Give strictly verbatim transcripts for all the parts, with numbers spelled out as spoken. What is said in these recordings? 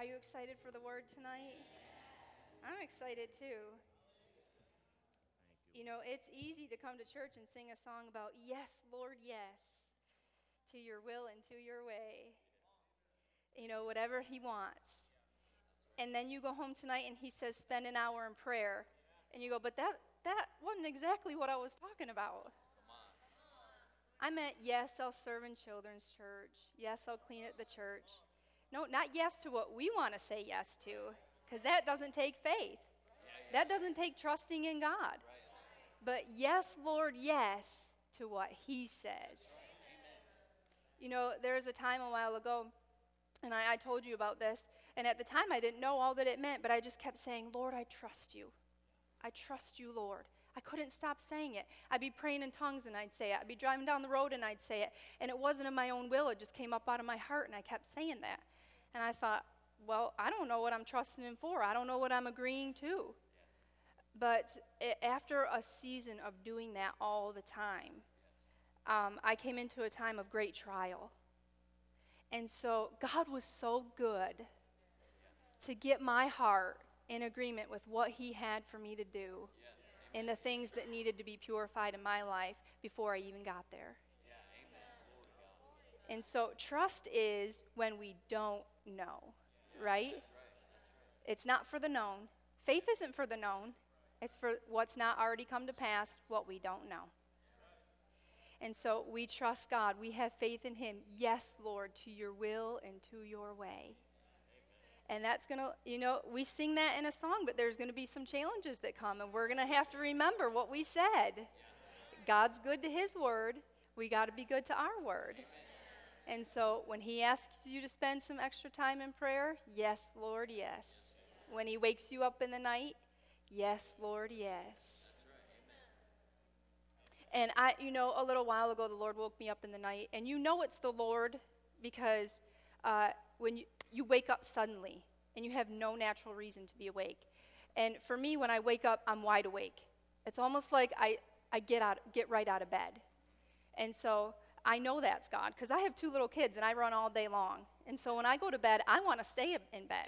Are you excited for the word tonight? I'm excited too. You know, it's easy to come to church and sing a song about, yes, Lord, yes, to your will and to your way. You know, whatever he wants. And then you go home tonight and he says, spend an hour in prayer. And you go, but that, that wasn't exactly what I was talking about. I meant, yes, I'll serve in children's church. Yes, I'll clean at the church. No, not yes to what we want to say yes to, because that doesn't take faith. That doesn't take trusting in God. But yes, Lord, yes to what he says. You know, there was a time a while ago, and I, I told you about this, and at the time I didn't know all that it meant, but I just kept saying, Lord, I trust you. I trust you, Lord. I couldn't stop saying it. I'd be praying in tongues and I'd say it. I'd be driving down the road and I'd say it. And it wasn't of my own will. It just came up out of my heart, and I kept saying that. And I thought, well, I don't know what I'm trusting him for. I don't know what I'm agreeing to. But it, after a season of doing that all the time, um, I came into a time of great trial. And so God was so good to get my heart in agreement with what he had for me to do and the things that needed to be purified in my life before I even got there. And so trust is when we don't know, right? It's not for the known. Faith isn't for the known. It's for what's not already come to pass, what we don't know. And so we trust God. We have faith in him. Yes, Lord, to your will and to your way. And that's going to, you know, we sing that in a song, but there's going to be some challenges that come, and we're going to have to remember what we said. God's good to his word. We got to be good to our word. And so when he asks you to spend some extra time in prayer, yes, Lord, yes. When he wakes you up in the night, yes, Lord, yes. And I, you know, a little while ago, the Lord woke me up in the night, and you know it's the Lord because uh, when you, you wake up suddenly, and you have no natural reason to be awake. And for me, when I wake up, I'm wide awake. It's almost like I, I get out, get right out of bed. And so I know that's God, because I have two little kids, and I run all day long. And so when I go to bed, I want to stay in bed.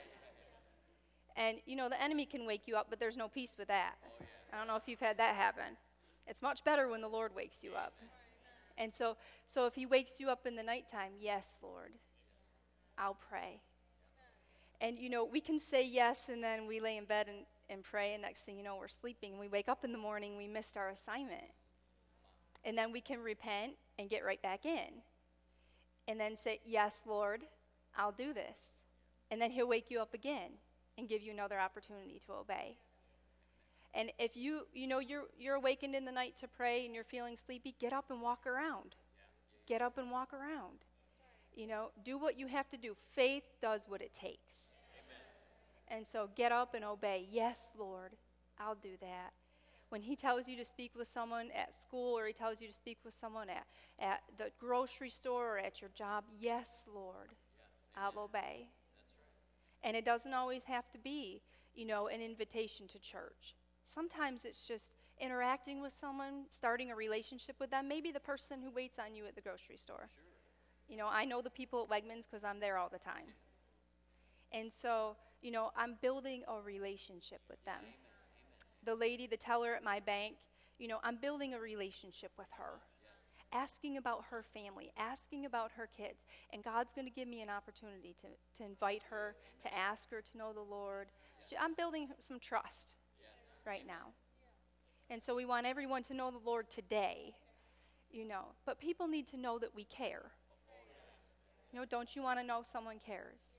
And, you know, the enemy can wake you up, but there's no peace with that. I don't know if you've had that happen. It's much better when the Lord wakes you up. And so, so if he wakes you up in the nighttime, yes, Lord, I'll pray. And, you know, we can say yes, and then we lay in bed and, and pray, and next thing you know, we're sleeping. And we wake up in the morning, we missed our assignment. And then we can repent and get right back in. And then say, yes, Lord, I'll do this. And then he'll wake you up again and give you another opportunity to obey. And if you, you know, you're, you're awakened in the night to pray and you're feeling sleepy, get up and walk around. Get up and walk around. You know, do what you have to do. Faith does what it takes. Amen. And so get up and obey. Yes, Lord, I'll do that. When he tells you to speak with someone at school, or he tells you to speak with someone at, at the grocery store or at your job, yes, Lord, yeah, I'll obey. That's right. And it doesn't always have to be, you know, an invitation to church. Sometimes it's just interacting with someone, starting a relationship with them, maybe the person who waits on you at the grocery store. Sure. You know, I know the people at Wegmans because I'm there all the time. And so, you know, I'm building a relationship with them. Amen. The lady, the teller at my bank, you know, I'm building a relationship with her. Asking about her family, asking about her kids. And God's going to give me an opportunity to, to invite her, to ask her to know the Lord. I'm building some trust right now. And so we want everyone to know the Lord today, you know. But people need to know that we care. You know, don't you want to know someone cares?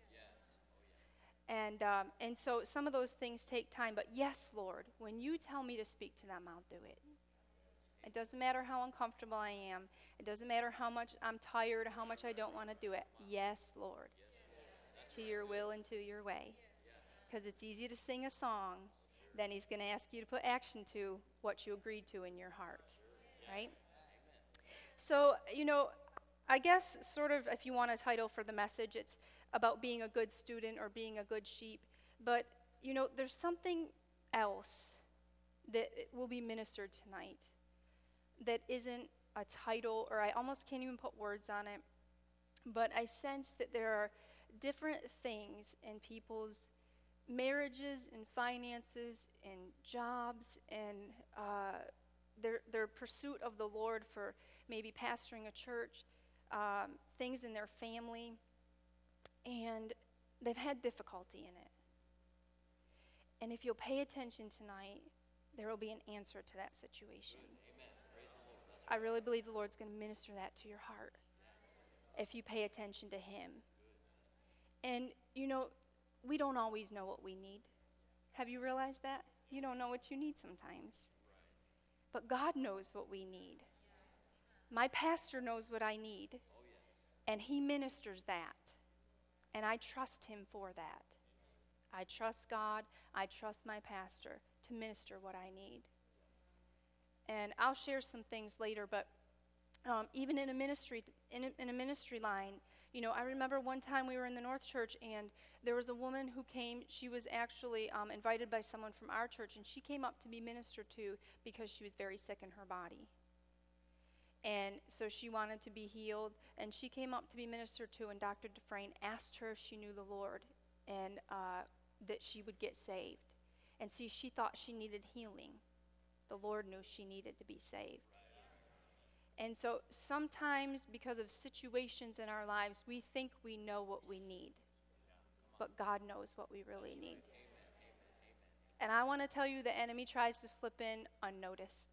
And um, and so some of those things take time. But yes, Lord, when you tell me to speak to them, I'll do it. It doesn't matter how uncomfortable I am. It doesn't matter how much I'm tired, how much I don't want to do it. Yes, Lord, to your will and to your way. Because it's easy to sing a song. Then he's going to ask you to put action to what you agreed to in your heart, right? So, you know, I guess sort of if you want a title for the message, it's about being a good student or being a good sheep. But, you know, there's something else that will be ministered tonight that isn't a title, or I almost can't even put words on it. But I sense that there are different things in people's marriages and finances and jobs and uh, their, their pursuit of the Lord for maybe pastoring a church, um, things in their family, and they've had difficulty in it. And if you'll pay attention tonight, there will be an answer to that situation. I really believe the Lord's going to minister that to your heart if you pay attention to Him. And, you know, we don't always know what we need. Have you realized that? You don't know what you need sometimes. But God knows what we need. My pastor knows what I need. And he ministers that. And I trust him for that. I trust God. I trust my pastor to minister what I need. And I'll share some things later, but um, even in a ministry, in a, in a ministry line, you know, I remember one time we were in the North Church, and there was a woman who came. She was actually um, invited by someone from our church, and she came up to be ministered to because she was very sick in her body. And so she wanted to be healed, and she came up to be ministered to, and Doctor Dufresne asked her if she knew the Lord and uh, that she would get saved. And see, she thought she needed healing. The Lord knew she needed to be saved. And so sometimes because of situations in our lives, we think we know what we need. But God knows what we really need. And I want to tell you, the enemy tries to slip in unnoticed.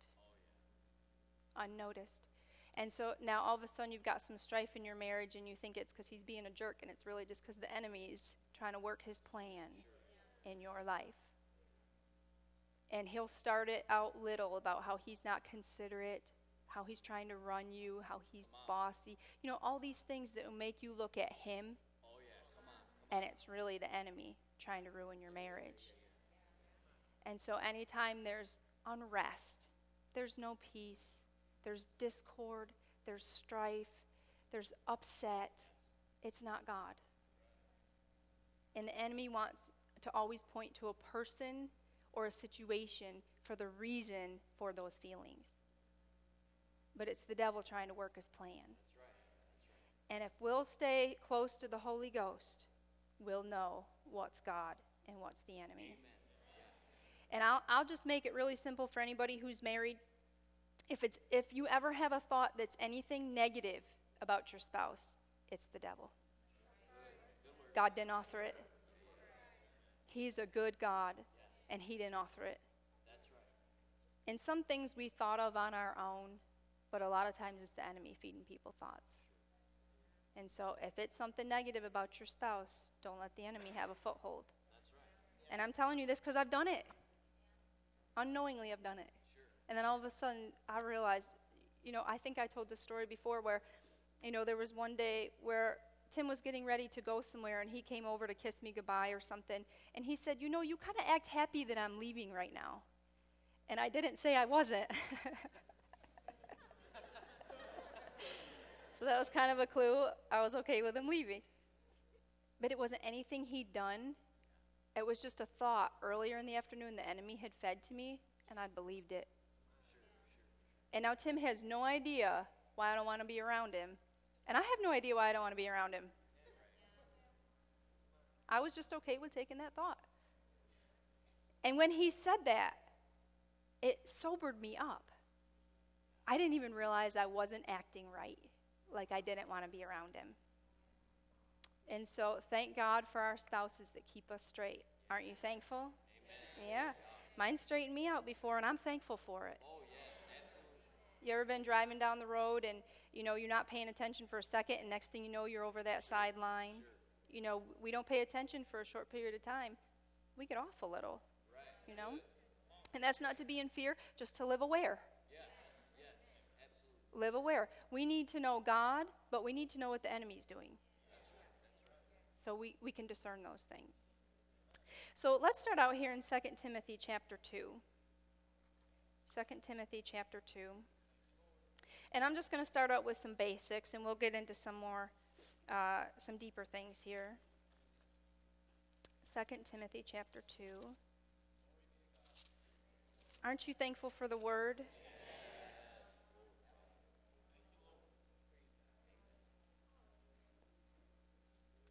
Unnoticed. And so now all of a sudden you've got some strife in your marriage, and you think it's because he's being a jerk, and it's really just because the enemy is trying to work his plan in your life. And he'll start it out little about how he's not considerate, how he's trying to run you, how he's bossy. You know, all these things that will make you look at him, Oh, yeah. Come on. Come and it's really the enemy trying to ruin your marriage. And so anytime there's unrest, there's no peace, there's discord, there's strife, there's upset, it's not God. And the enemy wants to always point to a person or a situation for the reason for those feelings. But it's the devil trying to work his plan. That's right. That's right. And if we'll stay close to the Holy Ghost, we'll know what's God and what's the enemy. Amen. And I'll I'll just make it really simple for anybody who's married. If it's if you ever have a thought that's anything negative about your spouse, it's the devil. God didn't author it. He's a good God, and he didn't author it. That's right. And some things we thought of on our own, but a lot of times it's the enemy feeding people thoughts. And so if it's something negative about your spouse, don't let the enemy have a foothold. That's right. And I'm telling you this because I've done it. Unknowingly, I've done it. Sure. And then all of a sudden, I realized, you know, I think I told this story before where, you know, there was one day where Tim was getting ready to go somewhere, and he came over to kiss me goodbye or something. And he said, you know, you kind of act happy that I'm leaving right now. And I didn't say I wasn't. So that was kind of a clue. I was okay with him leaving. But it wasn't anything he'd done. It was just a thought earlier in the afternoon the enemy had fed to me, and I'd believed it. Sure, sure. And now Tim has no idea why I don't want to be around him. And I have no idea why I don't want to be around him. I was just okay with taking that thought. And when he said that, it sobered me up. I didn't even realize I wasn't acting right, like I didn't want to be around him. And so thank God for our spouses that keep us straight. Aren't you thankful? Amen. Yeah. Mine straightened me out before, and I'm thankful for it. Oh, yes, absolutely. You ever been driving down the road and, you know, you're not paying attention for a second, and next thing you know, you're over that sideline? Sure. You know, we don't pay attention for a short period of time. We get off a little, Right. you know? And that's not to be in fear, just to live aware. Yes, yes, absolutely. Live aware. We need to know God, but we need to know what the enemy's doing. That's right. That's right. So we, we can discern those things. So let's start out here in Second Timothy chapter two. Second Timothy chapter two. And I'm just going to start out with some basics, and we'll get into some more, uh, some deeper things here. Second Timothy chapter two. Aren't you thankful for the word?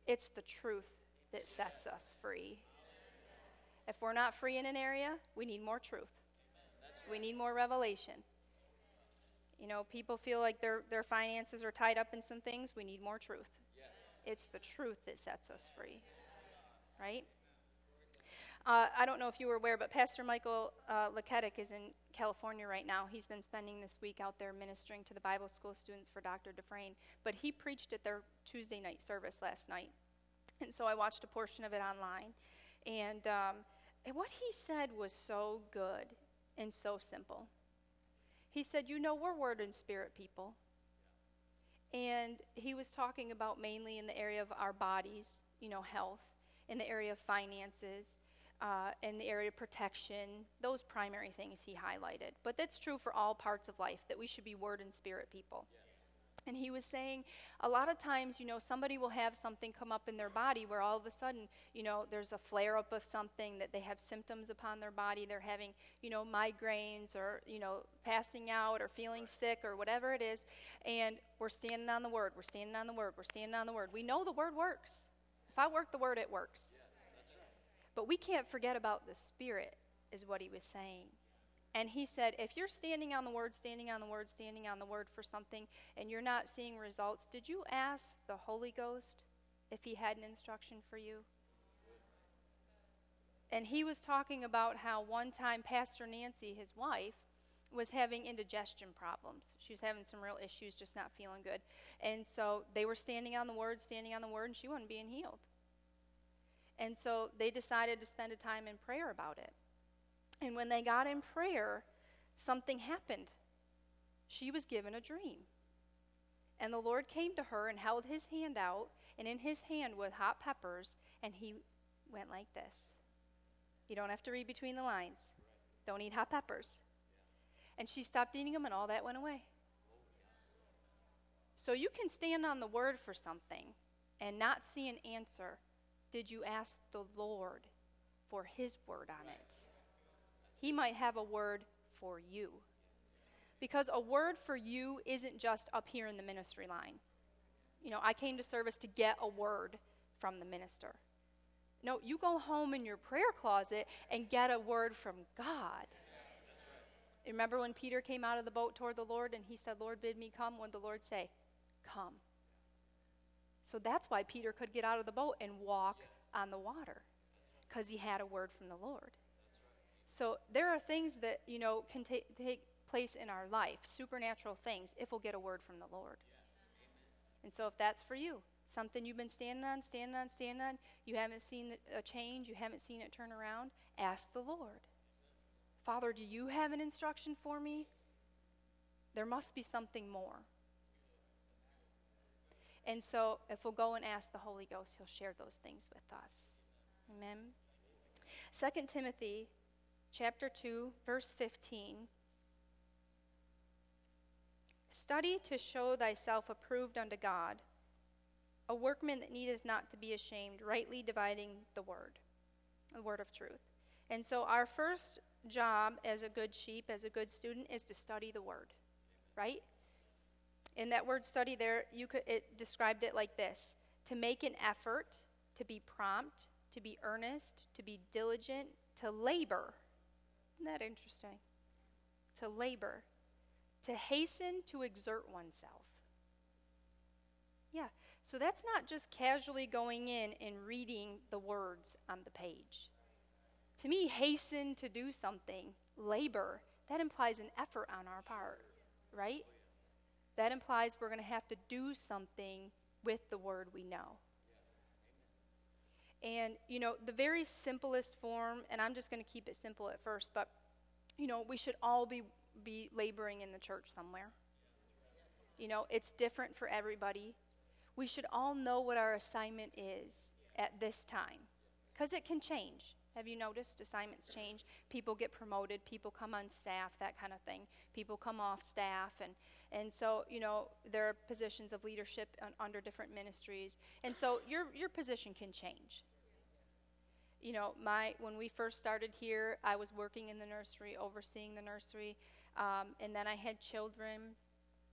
It's the truth that sets us free. If we're not free in an area, we need more truth. We need more revelation. You know, people feel like their, their finances are tied up in some things. We need more truth. It's the truth that sets us free. Right? Uh, I don't know if you were aware, but Pastor Michael uh, Leketic is in California right now. He's been spending this week out there ministering to the Bible school students for Doctor Dufresne. But he preached at their Tuesday night service last night. And so I watched a portion of it online. And, um, and what he said was so good and so simple. He said, you know, we're word and spirit people. And he was talking about mainly in the area of our bodies, you know, health, in the area of finances, uh, in the area of protection, those primary things he highlighted. But that's true for all parts of life, that we should be word and spirit people. And he was saying a lot of times, you know, somebody will have something come up in their body where all of a sudden, you know, there's a flare-up of something, that they have symptoms upon their body. They're having, you know, migraines or, you know, passing out or feeling sick or whatever it is. And we're standing on the word. We're standing on the word. We're standing on the word. We know the word works. If I work the word, it works. But we can't forget about the Spirit, is what he was saying. And he said, if you're standing on the word, standing on the word, standing on the word for something, and you're not seeing results, did you ask the Holy Ghost if he had an instruction for you? And he was talking about how one time Pastor Nancy, his wife, was having indigestion problems. She was having some real issues, just not feeling good. And so they were standing on the word, standing on the word, and she wasn't being healed. And so they decided to spend a time in prayer about it. And when they got in prayer, something happened. She was given a dream. And the Lord came to her and held his hand out, and in his hand was hot peppers, and he went like this. You don't have to read between the lines. Don't eat hot peppers. And she stopped eating them, and all that went away. So you can stand on the word for something and not see an answer. Did you ask the Lord for his word on it? He might have a word for you. Because a word for you isn't just up here in the ministry line. You know, I came to service to get a word from the minister. No, you go home in your prayer closet and get a word from God. Remember when Peter came out of the boat toward the Lord and he said, Lord, bid me come? What did the Lord say? Come. So that's why Peter could get out of the boat and walk on the water, because he had a word from the Lord. So there are things that, you know, can ta- take place in our life, supernatural things, if we'll get a word from the Lord. And so if that's for you, something you've been standing on, standing on, standing on, you haven't seen a change, you haven't seen it turn around, ask the Lord. Father, do you have an instruction for me? There must be something more. And so if we'll go and ask the Holy Ghost, he'll share those things with us. Amen. Second Timothy chapter two, verse fifteen. Study to show thyself approved unto God, a workman that needeth not to be ashamed, rightly dividing the word, the word of truth. And so our first job as a good sheep, as a good student, is to study the word, right? In that word study there, you could it described it like this: to make an effort, to be prompt, to be earnest, to be diligent, to labor. Isn't that interesting? To labor, to hasten to exert oneself. Yeah, so that's not just casually going in and reading the words on the page. To me, hasten to do something, labor, that implies an effort on our part, right? That implies we're going to have to do something with the word we know. And, you know, the very simplest form, and I'm just going to keep it simple at first, but, you know, we should all be, be laboring in the church somewhere. You know, it's different for everybody. We should all know what our assignment is at this time, because it can change. Have you noticed assignments change? People get promoted, people come on staff, that kind of thing. People come off staff, and, and so, you know, there are positions of leadership on, under different ministries. And so your, your position can change. You know, my when we first started here, I was working in the nursery, overseeing the nursery, um, and then I had children,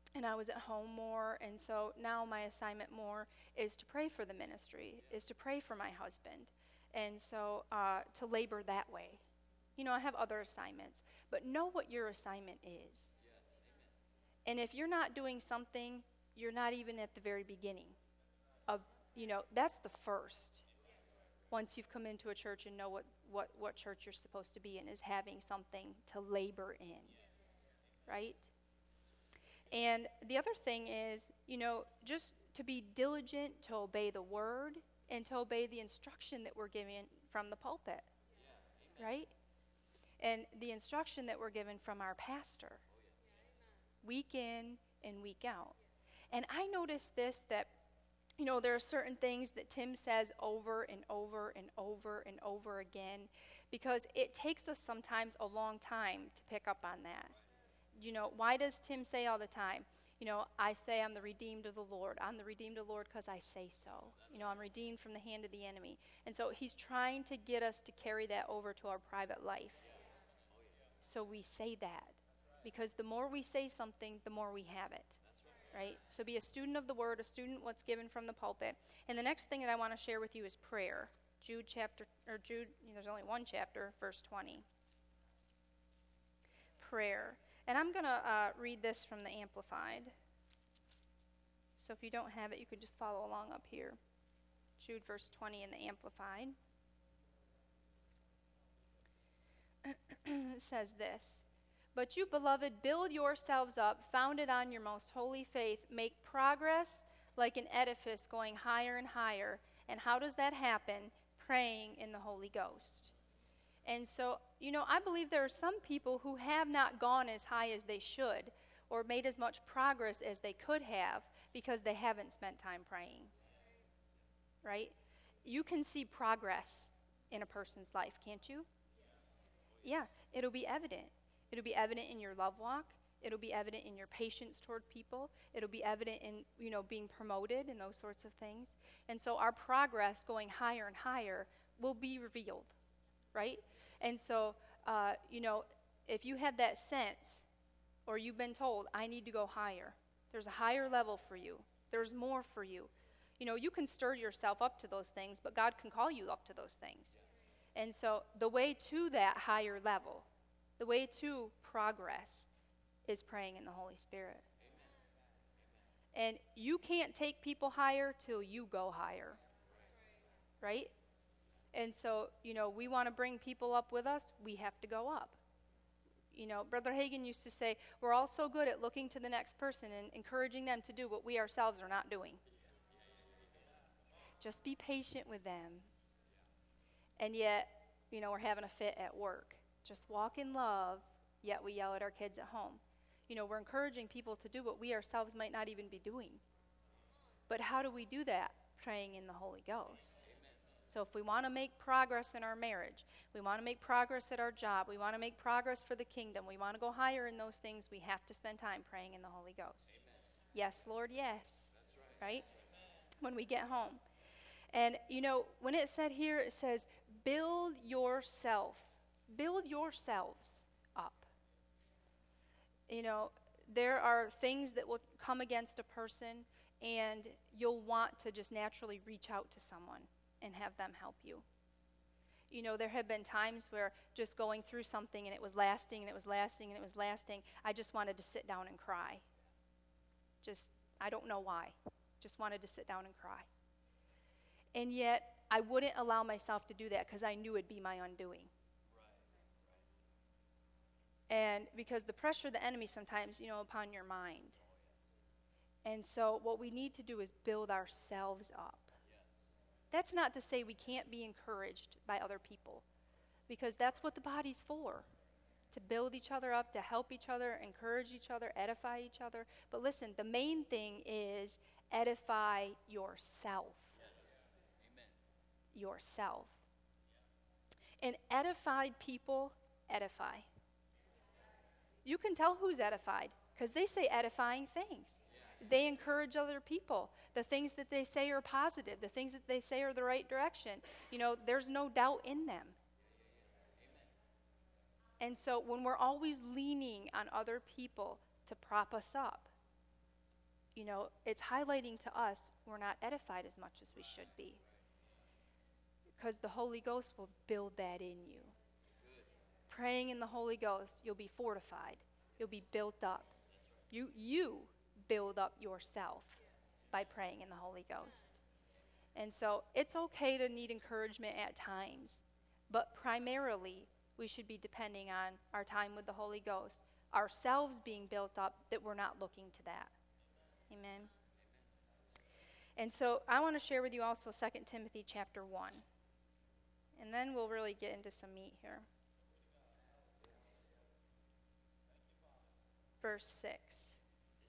and I was at home more. And so now my assignment more is to pray for the ministry, is to pray for my husband. And so uh, to labor that way. You know, I have other assignments, but know what your assignment is. And if you're not doing something, you're not even at the very beginning of, you know, that's the first. Once you've come into a church and know what, what, what church you're supposed to be in, is having something to labor in, right? And the other thing is, you know, just to be diligent to obey the word and to obey the instruction that we're given from the pulpit, right? And the instruction that we're given from our pastor, week in and week out. And I noticed this, that, you know, there are certain things that Tim says over and over and over and over again, because it takes us sometimes a long time to pick up on that. You know, why does Tim say all the time, you know, I say I'm the redeemed of the Lord. I'm the redeemed of the Lord because I say so. You know, I'm redeemed from the hand of the enemy. And so he's trying to get us to carry that over to our private life. So we say that, because the more we say something, the more we have it, right? So be a student of the word, a student what's given from the pulpit. And the next thing that I want to share with you is prayer. Jude chapter, or Jude, you know, there's only one chapter, verse twenty. Prayer. And I'm going to uh, read this from the Amplified. So if you don't have it, you could just follow along up here. Jude verse twenty in the Amplified. It says this: "But you, beloved, build yourselves up, founded on your most holy faith. Make progress like an edifice going higher and higher." And how does that happen? Praying in the Holy Ghost. And so, you know, I believe there are some people who have not gone as high as they should or made as much progress as they could have because they haven't spent time praying. Right? You can see progress in a person's life, can't you? Yeah, it'll be evident. It'll be evident in your love walk. It'll be evident in your patience toward people. It'll be evident in, you know, being promoted and those sorts of things. And so our progress going higher and higher will be revealed, right? And so, uh, you know, if you have that sense, or you've been told, I need to go higher, there's a higher level for you, there's more for you. You know, you can stir yourself up to those things, but God can call you up to those things. And so the way to that higher level, the way to progress, is praying in the Holy Spirit. Amen. And you can't take people higher till you go higher. Right? And so, you know, we want to bring people up with us, we have to go up. You know, Brother Hagin used to say, we're all so good at looking to the next person and encouraging them to do what we ourselves are not doing. Just be patient with them. And yet, you know, we're having a fit at work. Just walk in love, yet we yell at our kids at home. You know, we're encouraging people to do what we ourselves might not even be doing. But how do we do that? Praying in the Holy Ghost. So if we want to make progress in our marriage, we want to make progress at our job, we want to make progress for the kingdom, we want to go higher in those things, we have to spend time praying in the Holy Ghost. Amen. Yes, Lord, yes. That's right. Right? Amen. When we get home. And, you know, when it said here, it says, build yourself. Build yourselves up. You know, there are things that will come against a person, and you'll want to just naturally reach out to someone and have them help you. You know, there have been times where just going through something and it was lasting and it was lasting and it was lasting, I just wanted to sit down and cry. Just, I don't know why. Just wanted to sit down and cry. And yet, I wouldn't allow myself to do that because I knew it'd be my undoing. And because the pressure of the enemy sometimes, you know, upon your mind. And so what we need to do is build ourselves up. That's not to say we can't be encouraged by other people, because that's what the body's for, to build each other up, to help each other, encourage each other, edify each other. But listen, the main thing is edify yourself. Yes. Yourself. And edified people edify. You can tell who's edified because they say edifying things. They encourage other people. The things that they say are positive. The things that they say are the right direction. You know, there's no doubt in them. And so when we're always leaning on other people to prop us up, you know, it's highlighting to us we're not edified as much as we should be. Because the Holy Ghost will build that in you. Praying in the Holy Ghost, you'll be fortified. You'll be built up. You, you build up yourself by praying in the Holy Ghost. And so it's okay to need encouragement at times, but primarily we should be depending on our time with the Holy Ghost, ourselves being built up, that we're not looking to that. Amen. And so I want to share with you also Second Timothy chapter one. And then we'll really get into some meat here. Verse six.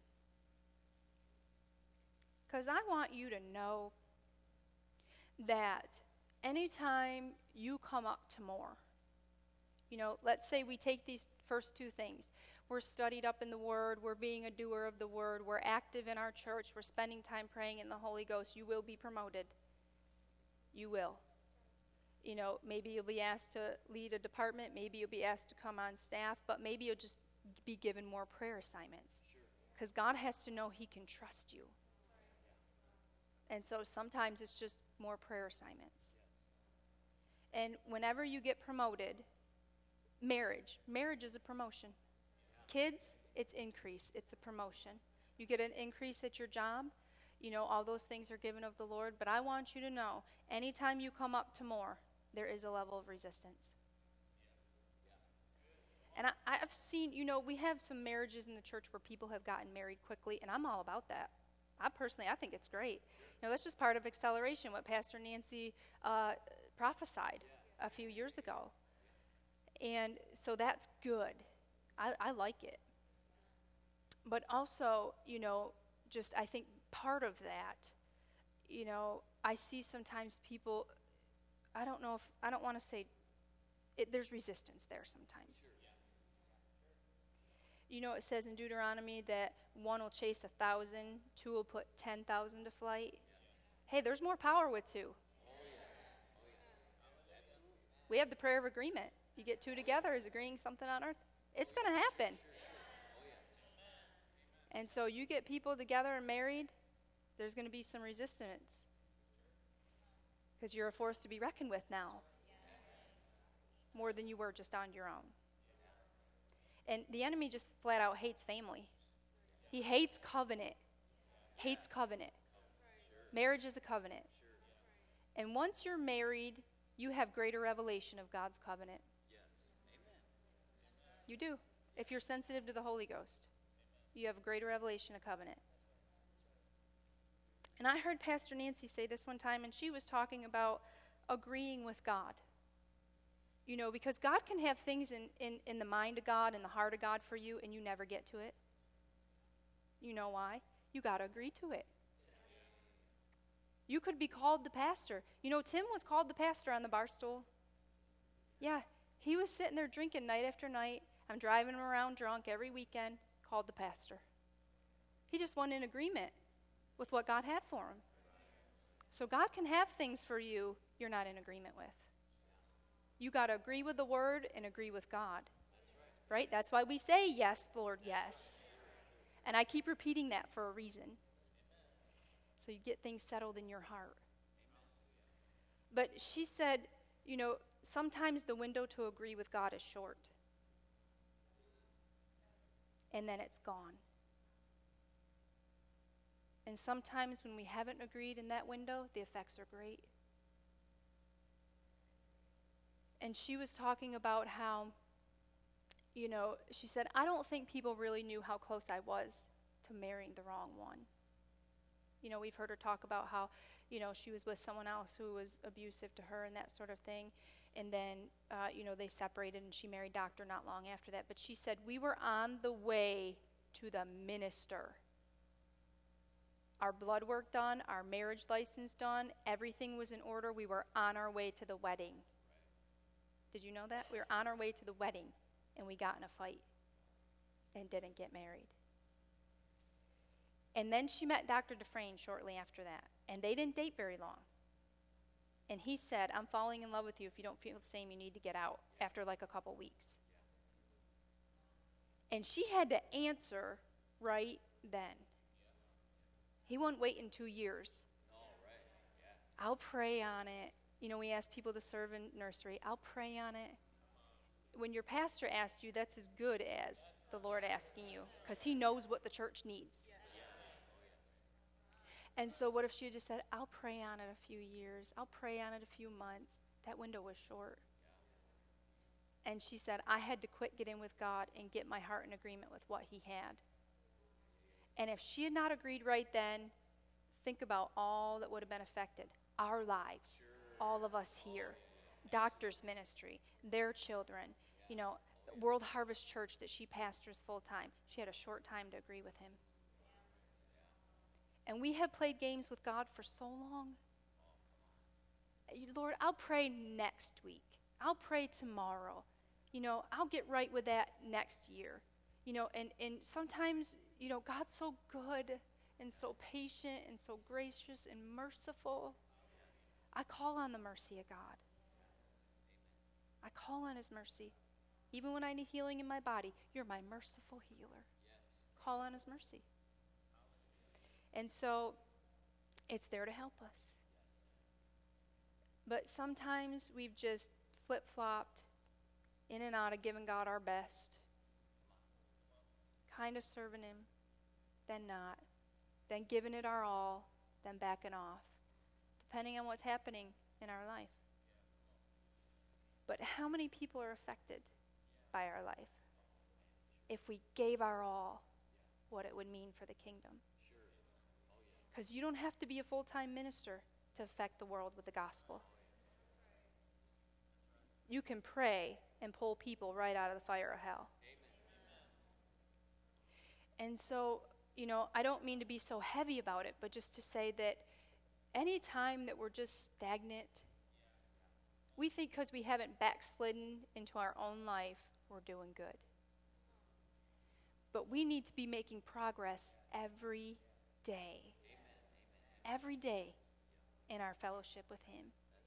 Because I want you to know that anytime you come up to more, you know, let's say we take these first two things. We're studied up in the Word. We're being a doer of the Word. We're active in our church. We're spending time praying in the Holy Ghost. You will be promoted. You will. You know, maybe you'll be asked to lead a department. Maybe you'll be asked to come on staff. But maybe you'll just be given more prayer assignments. Because God has to know He can trust you. And so sometimes it's just more prayer assignments. And whenever you get promoted, marriage. Marriage is a promotion. Kids, it's increase. It's a promotion. You get an increase at your job. You know, all those things are given of the Lord. But I want you to know, anytime you come up to more, there is a level of resistance. And I, I've seen, you know, we have some marriages in the church where people have gotten married quickly, and I'm all about that. I personally, I think it's great. You know, that's just part of acceleration, what Pastor Nancy uh, prophesied a few years ago. And so that's good. I, I like it. But also, you know, just I think part of that, you know, I see sometimes people, I don't know if, I don't want to say, it, there's resistance there sometimes. You know, it says in Deuteronomy that one will chase a thousand, two will put ten thousand to flight. Hey, there's more power with two. We have the prayer of agreement. You get two together as agreeing something on earth. It's going to happen. And so you get people together and married, there's going to be some resistance. Because you're a force to be reckoned with now. More than you were just on your own. And the enemy just flat out hates family. He hates covenant. Hates covenant. Marriage is a covenant. And once you're married, you have greater revelation of God's covenant. You do. If you're sensitive to the Holy Ghost, you have a greater revelation of covenant. And I heard Pastor Nancy say this one time, and she was talking about agreeing with God. You know, because God can have things in, in, in the mind of God and the heart of God for you, and you never get to it. You know why? You got to agree to it. You could be called the pastor. You know, Tim was called the pastor on the bar stool. Yeah, he was sitting there drinking night after night. I'm driving him around drunk every weekend, called the pastor. He just wasn't in agreement with what God had for him. So God can have things for you you're not in agreement with. You got to agree with the word and agree with God. Right? That's why we say, yes, Lord, yes. And I keep repeating that for a reason. So you get things settled in your heart. But she said, you know, sometimes the window to agree with God is short. And then it's gone. And sometimes when we haven't agreed in that window, the effects are great. And she was talking about how, you know, she said, I don't think people really knew how close I was to marrying the wrong one. You know, we've heard her talk about how, you know, she was with someone else who was abusive to her and that sort of thing. And then, uh, you know, they separated and she married Doctor not long after that. But she said, we were on the way to the minister. Our blood work done, our marriage license done, everything was in order. We were on our way to the wedding. Did you know that? We were on our way to the wedding, and we got in a fight and didn't get married. And then she met Doctor Dufresne shortly after that, and they didn't date very long. And he said, I'm falling in love with you. If you don't feel the same, you need to get out after like a couple weeks. And she had to answer right then. He won't wait in two years. I'll pray on it. You know, we ask people to serve in nursery. I'll pray on it. When your pastor asks you, that's as good as the Lord asking you, because he knows what the church needs. And so what if she had just said, I'll pray on it a few years. I'll pray on it a few months. That window was short. And she said, I had to quit getting with God and get my heart in agreement with what he had. And if she had not agreed right then, think about all that would have been affected. Our lives, all of us here, doctor's ministry, their children, you know, World Harvest Church that she pastors full time. She had a short time to agree with him. And we have played games with God for so long. Lord, I'll pray next week. I'll pray tomorrow. You know, I'll get right with that next year. You know, and, and sometimes, you know, God's so good and so patient and so gracious and merciful. I call on the mercy of God. I call on his mercy. Even when I need healing in my body, you're my merciful healer. Call on his mercy. And so it's there to help us. But sometimes we've just flip-flopped in and out of giving God our best, kind of serving him, then not, then giving it our all, then backing off, depending on what's happening in our life. But how many people are affected by our life if we gave our all, what it would mean for the kingdom? Because you don't have to be a full-time minister to affect the world with the gospel. You can pray and pull people right out of the fire of hell. And so, you know, I don't mean to be so heavy about it, but just to say that any time that we're just stagnant, we think because we haven't backslidden into our own life, we're doing good. But we need to be making progress every day. Every day in our fellowship with him.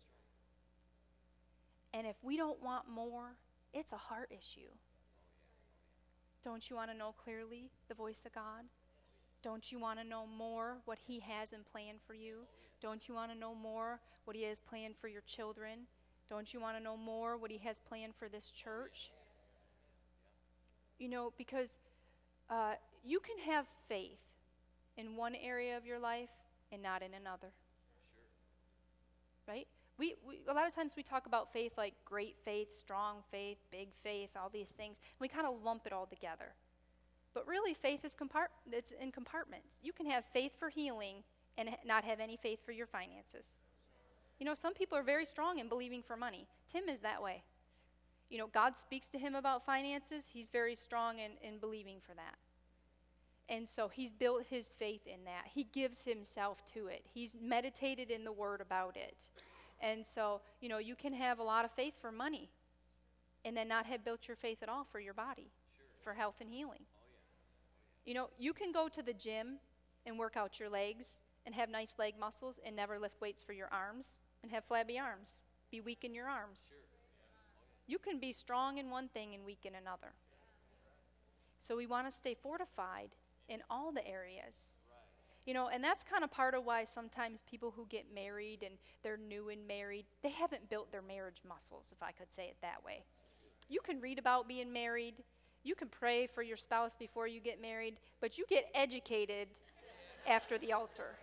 And if we don't want more, it's a heart issue. Don't you want to know clearly the voice of God? Don't you want to know more what he has in plan for you? Don't you want to know more what he has planned for your children? Don't you want to know more what he has planned for this church? You know, because uh, you can have faith in one area of your life and not in another. Right? We, we a lot of times we talk about faith like great faith, strong faith, big faith, all these things. And we kind of lump it all together. But really, faith is compart- it's in compartments. You can have faith for healing and not have any faith for your finances. You know, some people are very strong in believing for money. Tim is that way. You know, God speaks to him about finances. He's very strong in, in believing for that. And so he's built his faith in that. He gives himself to it. He's meditated in the word about it. And so, you know, you can have a lot of faith for money and then not have built your faith at all for your body, for health and healing. You know, you can go to the gym and work out your legs and have nice leg muscles and never lift weights for your arms and have flabby arms, be weak in your arms. You can be strong in one thing and weak in another. So we want to stay fortified in all the areas. You know, and that's kind of part of why sometimes people who get married and they're new and married, they haven't built their marriage muscles, if I could say it that way. You can read about being married. You can pray for your spouse before you get married, but you get educated after the altar.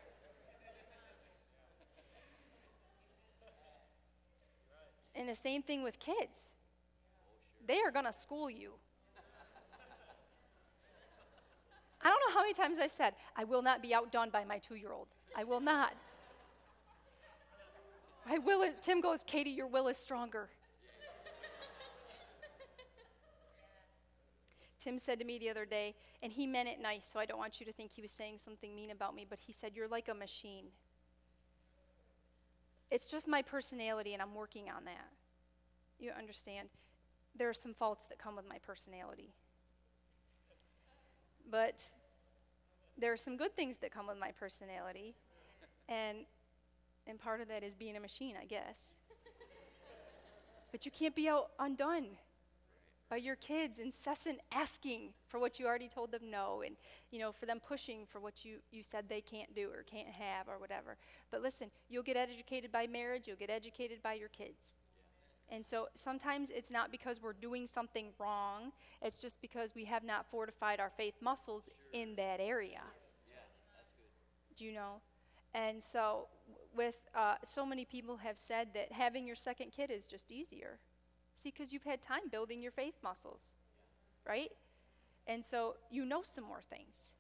And the same thing with kids. They are going to school you. I don't know how many times I've said, I will not be outdone by my two-year-old. I will not. My will is, Tim goes, Katie, your will is stronger. Tim said to me the other day, and he meant it nice, so I don't want you to think he was saying something mean about me, but he said, you're like a machine. It's just my personality, and I'm working on that. You understand? There are some faults that come with my personality. But there are some good things that come with my personality, and and part of that is being a machine, I guess. But you can't be out undone. by your kids incessant asking for what you already told them no, and you know, for them pushing for what you, you said they can't do or can't have or whatever. But listen, you'll get educated by marriage, you'll get educated by your kids. And so sometimes it's not because we're doing something wrong, it's just because we have not fortified our faith muscles in that area. Yeah, that's good. Do you know? And so with uh, so many people have said that having your second kid is just easier. See, because you've had time building your faith muscles, right? And so you know some more things.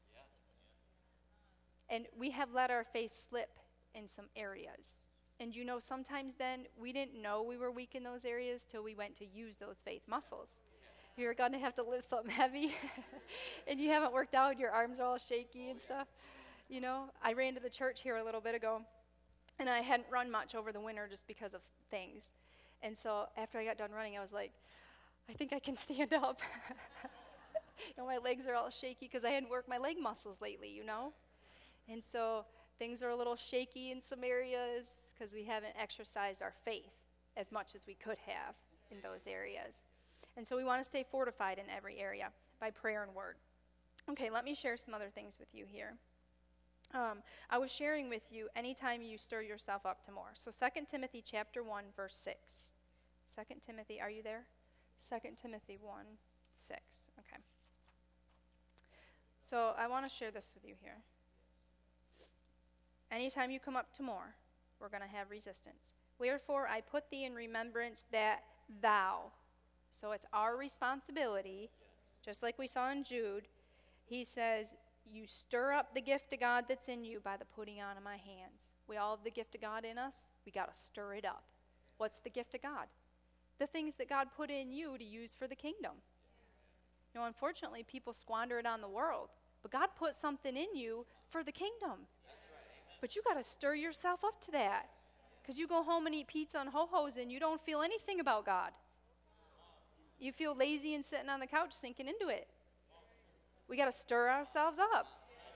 And we have let our faith slip in some areas. And you know, sometimes then we didn't know we were weak in those areas till we went to use those faith muscles. You're going to have to lift something heavy, and you haven't worked out, your arms are all shaky and stuff. You know, I ran to the church here a little bit ago, and I hadn't run much over the winter just because of things. And so after I got done running, I was like, I think I can stand up. You know, my legs are all shaky because I hadn't worked my leg muscles lately, you know. And so things are a little shaky in some areas because we haven't exercised our faith as much as we could have in those areas. And so we want to stay fortified in every area by prayer and word. Okay, let me share some other things with you here. Um, I was sharing with you anytime you stir yourself up to more. So Second Timothy chapter one, verse six. Second Timothy, are you there? Second Timothy one, six. Okay. So I want to share this with you here. Anytime you come up to more, we're going to have resistance. Wherefore I put thee in remembrance that thou, so it's our responsibility, just like we saw in Jude, he says, you stir up the gift of God that's in you by the putting on of my hands. We all have the gift of God in us. We got to stir it up. What's the gift of God? The things that God put in you to use for the kingdom. You know, unfortunately, people squander it on the world. But God put something in you for the kingdom. But you got to stir yourself up to that. Because you go home and eat pizza and ho-hos and you don't feel anything about God. You feel lazy and sitting on the couch sinking into it. We got to stir ourselves up.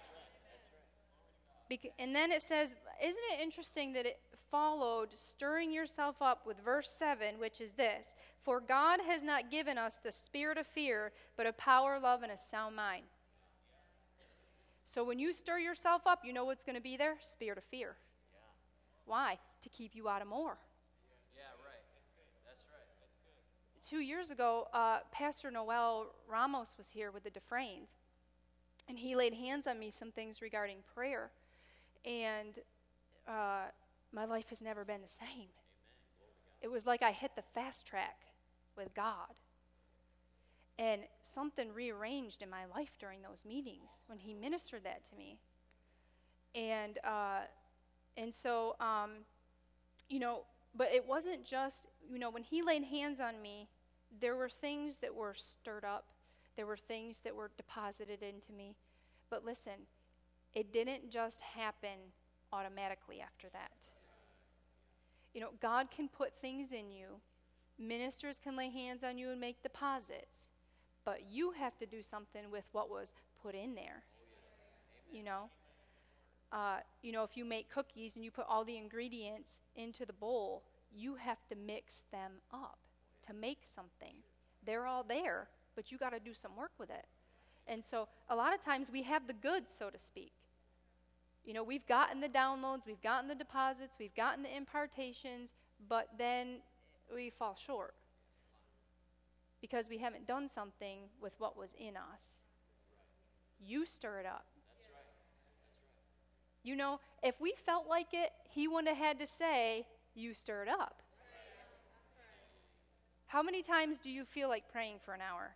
Bec- and then it says, isn't it interesting that it followed stirring yourself up with verse seven, which is this, for God has not given us the spirit of fear, but of power, love, and a sound mind. So when you stir yourself up, you know what's going to be there? Spirit of fear. Why? To keep you out of more. Yeah, right. That's right. Two years ago, uh, Pastor Noel Ramos was here with the Dufresnes, and he laid hands on me some things regarding prayer, and uh, my life has never been the same. It was like I hit the fast track with God, and something rearranged in my life during those meetings when he ministered that to me. And uh, and so, um, you know, but it wasn't just, you know, when he laid hands on me, there were things that were stirred up. There were things that were deposited into me. But listen, it didn't just happen automatically after that. You know, God can put things in you. Ministers can lay hands on you and make deposits. But you have to do something with what was put in there. You know? Uh, you know, if you make cookies and you put all the ingredients into the bowl, you have to mix them up to make something. They're all there, but you got to do some work with it. And so a lot of times we have the goods, so to speak. You know, we've gotten the downloads, we've gotten the deposits, we've gotten the impartations, but then we fall short because we haven't done something with what was in us. You stir it up. You know, if we felt like it, he wouldn't have had to say, you stir it up. How many times do you feel like praying for an hour?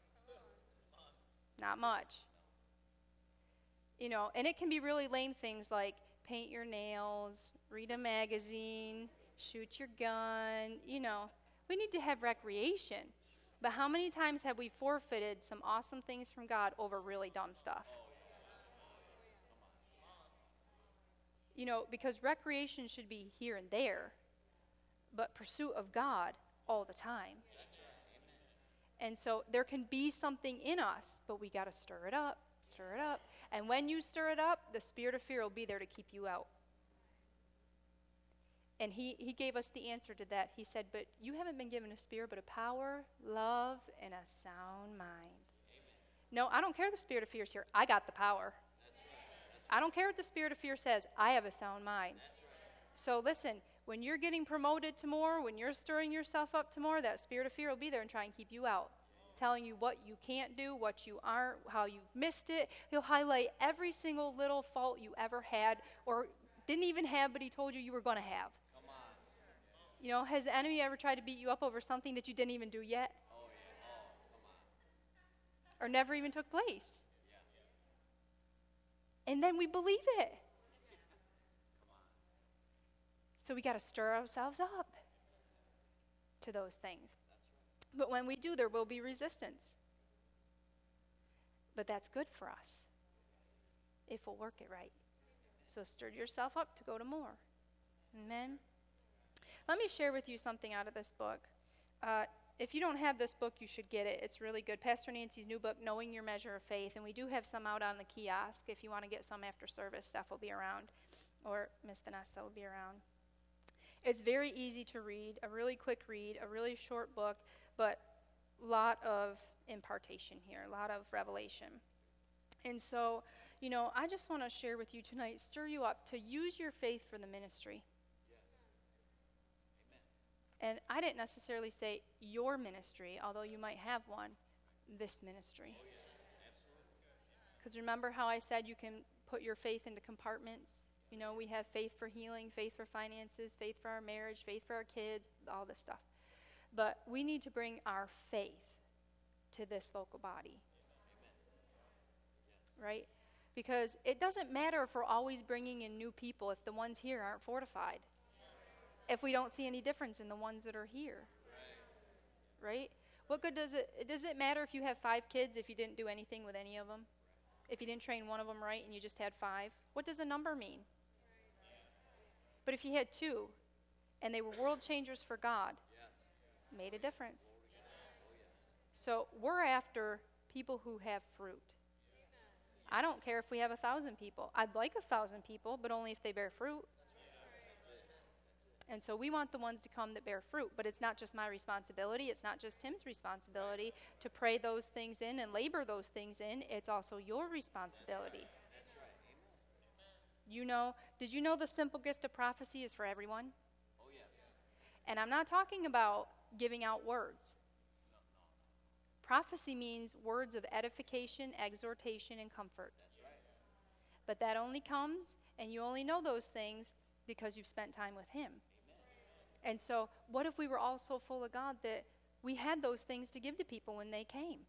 Not much. You know, and it can be really lame things like paint your nails, read a magazine, shoot your gun. You know, we need to have recreation. But how many times have we forfeited some awesome things from God over really dumb stuff? You know, because recreation should be here and there, but pursuit of God all the time. And so there can be something in us, but we got to stir it up, stir it up. And when you stir it up, the spirit of fear will be there to keep you out. And he, he gave us the answer to that. He said, but you haven't been given a spirit, but a power, love, and a sound mind. Amen. No, I don't care the spirit of fear is here. I got the power. That's right. That's right. I don't care what the spirit of fear says. I have a sound mind. That's right. So listen, when you're getting promoted to more, when you're stirring yourself up to more, that spirit of fear will be there and try and keep you out, telling you what you can't do, what you aren't, how you've missed it. He'll highlight every single little fault you ever had or didn't even have, but he told you you were going to have. Come on. You know, has the enemy ever tried to beat you up over something that you didn't even do yet? Oh, yeah. Oh, come on. Or never even took place? Yeah. And then we believe it. So we got to stir ourselves up to those things. But when we do, there will be resistance. But that's good for us if we'll work it right. So stir yourself up to go to more. Amen. Let me share with you something out of this book. Uh, if you don't have this book, you should get it. It's really good. Pastor Nancy's new book, Knowing Your Measure of Faith. And we do have some out on the kiosk. If you want to get some after service, stuff will be around. Or Miss Vanessa will be around. It's very easy to read, a really quick read, a really short book, but a lot of impartation here, a lot of revelation. And so, you know, I just want to share with you tonight, stir you up to use your faith for the ministry. Yes. Amen. And I didn't necessarily say your ministry, although you might have one, this ministry. Oh, yes. Absolutely. Because remember how I said you can put your faith into compartments? You know, we have faith for healing, faith for finances, faith for our marriage, faith for our kids, all this stuff. But we need to bring our faith to this local body. Amen. Right? Because it doesn't matter if we're always bringing in new people if the ones here aren't fortified. If we don't see any difference in the ones that are here. Right? What good does it, does it matter if you have five kids if you didn't do anything with any of them? If you didn't train one of them right and you just had five? What does a number mean? But if you had two, and they were world changers for God, made a difference. So we're after people who have fruit. I don't care if we have a thousand people. I'd like a thousand people, but only if they bear fruit. And so we want the ones to come that bear fruit, but it's not just my responsibility. It's not just Tim's responsibility to pray those things in and labor those things in. It's also your responsibility. You know, did you know the simple gift of prophecy is for everyone? Oh, yeah. And I'm not talking about giving out words. No, no, no. Prophecy means words of edification, exhortation, and comfort. That's right. But that only comes, and you only know those things because you've spent time with Him. Amen. And so, what if we were all so full of God that we had those things to give to people when they came?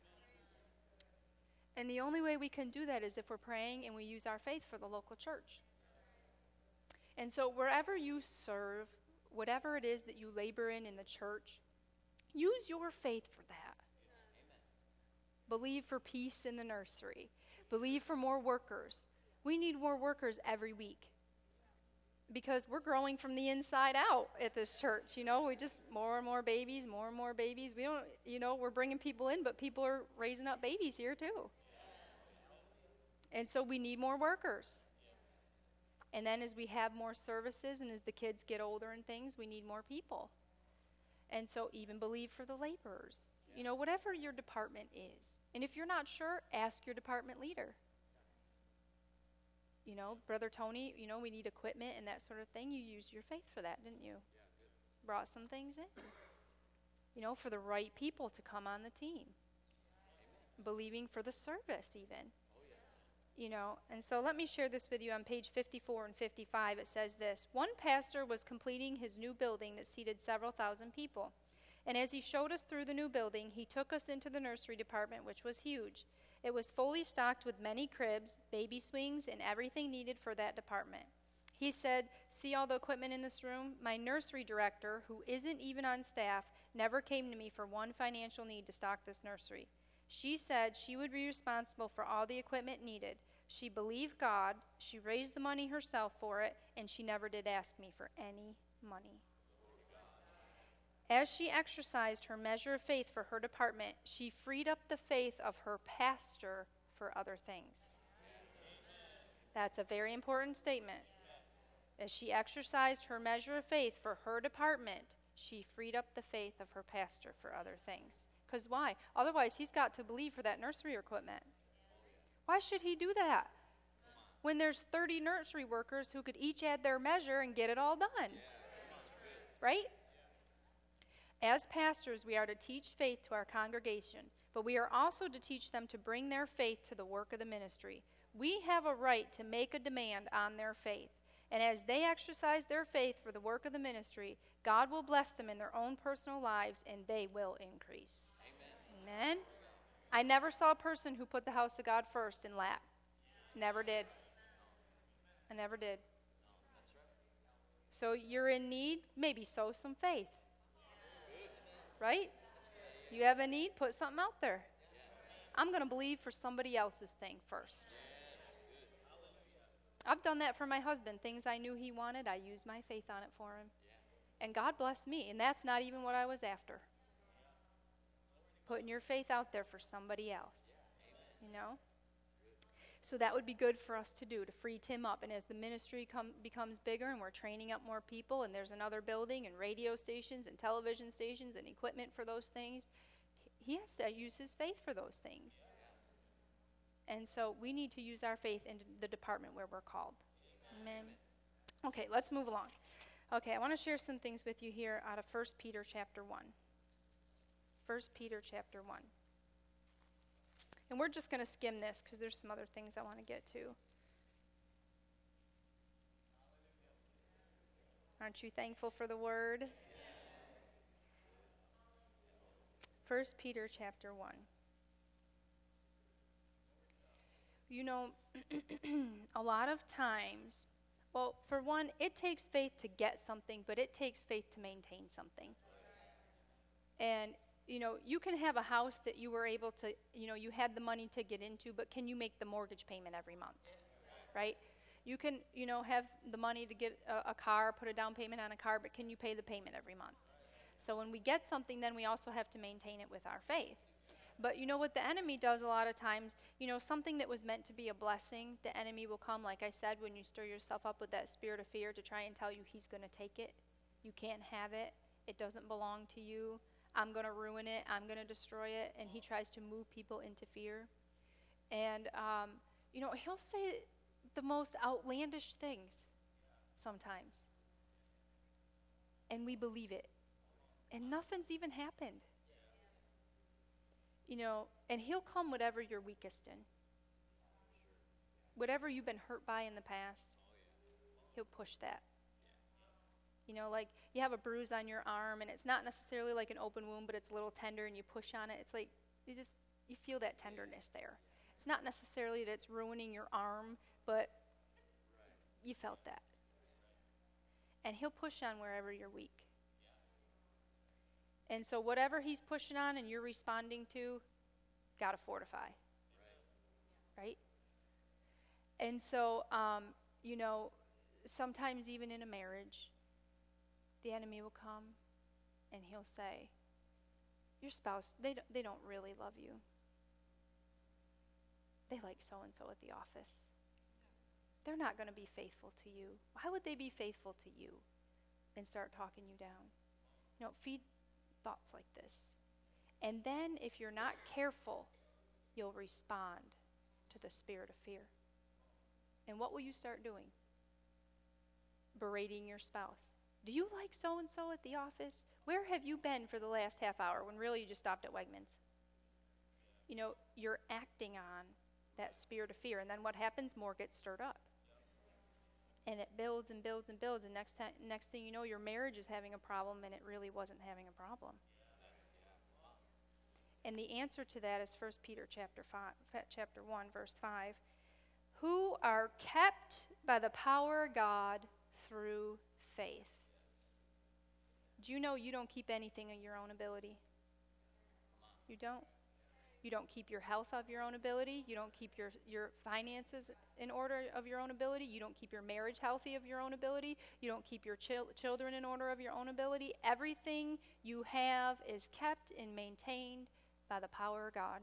And the only way we can do that is if we're praying and we use our faith for the local church. And so wherever you serve, whatever it is that you labor in in the church, use your faith for that. Amen. Believe for peace in the nursery. Believe for more workers. We need more workers every week because we're growing from the inside out at this church. You know, we just more and more babies, more and more babies. We don't, you know, we're bringing people in, but people are raising up babies here too. And so we need more workers. And then as we have more services and as the kids get older and things, we need more people. And so even believe for the laborers. You know, whatever your department is. And if you're not sure, ask your department leader. You know, Brother Tony, you know, we need equipment and that sort of thing. You used your faith for that, didn't you? Brought some things in. You know, for the right people to come on the team. Believing for the service even. You know, and so let me share this with you on page fifty-four and fifty-five. It says this: one pastor was completing his new building that seated several thousand people. And as he showed us through the new building, he took us into the nursery department, which was huge. It was fully stocked with many cribs, baby swings, and everything needed for that department. He said, "See all the equipment in this room? My nursery director, who isn't even on staff, never came to me for one financial need to stock this nursery. She said she would be responsible for all the equipment needed. She believed God, she raised the money herself for it, and she never did ask me for any money." As she exercised her measure of faith for her department, she freed up the faith of her pastor for other things. That's a very important statement. As she exercised her measure of faith for her department, she freed up the faith of her pastor for other things. Because why? Otherwise, he's got to believe for that nursery equipment. Why should he do that when there's thirty nursery workers who could each add their measure and get it all done? Right? As pastors, we are to teach faith to our congregation, but we are also to teach them to bring their faith to the work of the ministry. We have a right to make a demand on their faith. And as they exercise their faith for the work of the ministry, God will bless them in their own personal lives, and they will increase. Amen. Amen. I never saw a person who put the house of God first and lack. Never did. I never did. So you're in need, maybe sow some faith. Right? You have a need, put something out there. I'm going to believe for somebody else's thing first. I've done that for my husband. Things I knew he wanted, I used my faith on it for him. And God blessed me. And that's not even what I was after. Putting your faith out there for somebody else. You know? So that would be good for us to do, to free Tim up. And as the ministry come, becomes bigger and we're training up more people and there's another building and radio stations and television stations and equipment for those things, he has to use his faith for those things. And so we need to use our faith in the department where we're called. Amen. Okay, let's move along. Okay, I want to share some things with you here out of First Peter chapter one. First Peter chapter one. And we're just going to skim this because there's some other things I want to get to. Aren't you thankful for the word? First Peter chapter one. You know, a lot of times, well, for one, it takes faith to get something, but it takes faith to maintain something. And, you know, you can have a house that you were able to, you know, you had the money to get into, but can you make the mortgage payment every month? Right? You can, you know, have the money to get a, a car, put a down payment on a car, but can you pay the payment every month? So when we get something, then we also have to maintain it with our faith. But you know what the enemy does a lot of times, you know, something that was meant to be a blessing, the enemy will come, like I said, when you stir yourself up with that spirit of fear to try and tell you he's going to take it. You can't have it. It doesn't belong to you. I'm going to ruin it. I'm going to destroy it. And he tries to move people into fear. And, um, you know, he'll say the most outlandish things sometimes. And we believe it. And nothing's even happened. You know, and he'll come whatever you're weakest in. Whatever you've been hurt by in the past, he'll push that. You know, like you have a bruise on your arm, and it's not necessarily like an open wound, but it's a little tender, and you push on it. It's like you just, you feel that tenderness there. It's not necessarily that it's ruining your arm, but you felt that. And he'll push on wherever you're weak. And so whatever he's pushing on and you're responding to, got to fortify. Right? And so, um, you know, sometimes even in a marriage, the enemy will come and he'll say, your spouse, they don't, they don't really love you. They like so-and-so at the office. They're not going to be faithful to you. Why would they be faithful to you? And start talking you down. You know, feed thoughts like this. And then if you're not careful, you'll respond to the spirit of fear. And what will you start doing? Berating your spouse. Do you like so-and-so at the office? Where have you been for the last half hour when really you just stopped at Wegmans? You know, you're acting on that spirit of fear. And then what happens? More gets stirred up. And it builds and builds and builds. And next time, next thing you know, your marriage is having a problem, and it really wasn't having a problem. And the answer to that is First Peter chapter five, chapter one, verse five. Who are kept by the power of God through faith. Do you know you don't keep anything of your own ability? You don't. You don't keep your health of your own ability. You don't keep your, your finances in order of your own ability. You don't keep your marriage healthy of your own ability. You don't keep your chil- children in order of your own ability. Everything you have is kept and maintained by the power of God.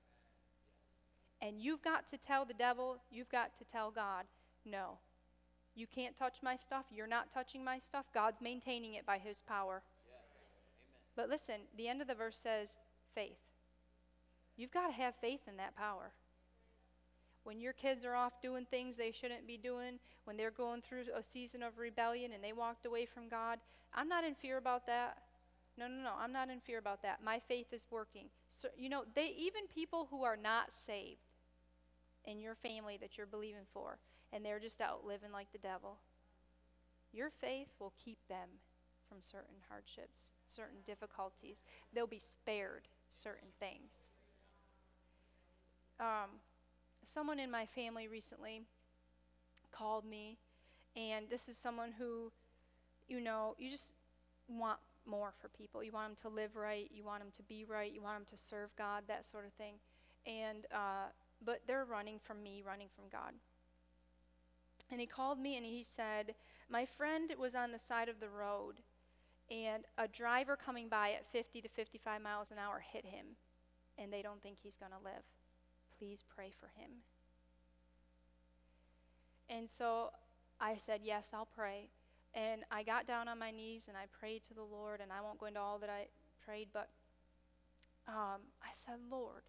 And you've got to tell the devil, you've got to tell God, no, You can't touch my stuff. You're not touching my stuff. God's maintaining it by his power. But listen, the end of the verse says faith. You've got to have faith in that power. When your kids are off doing things they shouldn't be doing, when they're going through a season of rebellion and they walked away from God, I'm not in fear about that. No, no, no, I'm not in fear about that. My faith is working. So, you know, they even people who are not saved in your family that you're believing for, and they're just out living like the devil, your faith will keep them from certain hardships, certain difficulties. They'll be spared certain things. Um, someone in my family recently called me, and this is someone who, you know, you just want more for people. You want them to live right. You want them to be right. You want them to serve God, that sort of thing. And uh, but they're running from me, running from God. And he called me and he said, my friend was on the side of the road, and a driver coming by at fifty to fifty-five miles an hour hit him, and they don't think he's going to live. Please pray for him. And so I said, yes, I'll pray. And I got down on my knees and I prayed to the Lord, and I won't go into all that I prayed, but um, I said, Lord,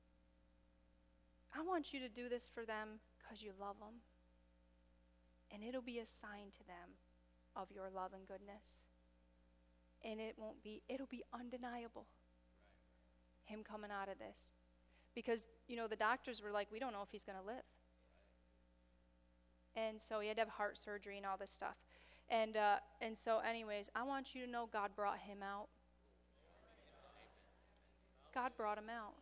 I want you to do this for them because you love them. And it'll be a sign to them of your love and goodness. And it won't be, it'll be undeniable, him coming out of this. Because, you know, the doctors were like, we don't know if he's going to live. And so he had to have heart surgery and all this stuff. And uh, and so anyways, I want you to know God brought him out. God brought him out.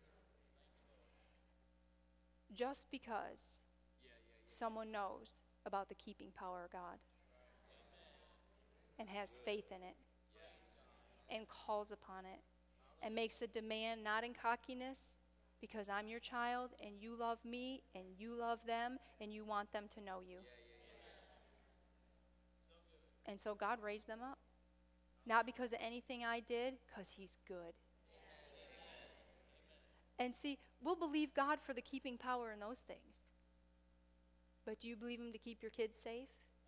Just because someone knows about the keeping power of God and has faith in it and calls upon it and makes a demand, not in cockiness, because I'm your child and you love me and you love them and you want them to know you. And so God raised them up. Not because of anything I did, because he's good. And see, we'll believe God for the keeping power in those things. But do you believe him to keep your kids safe?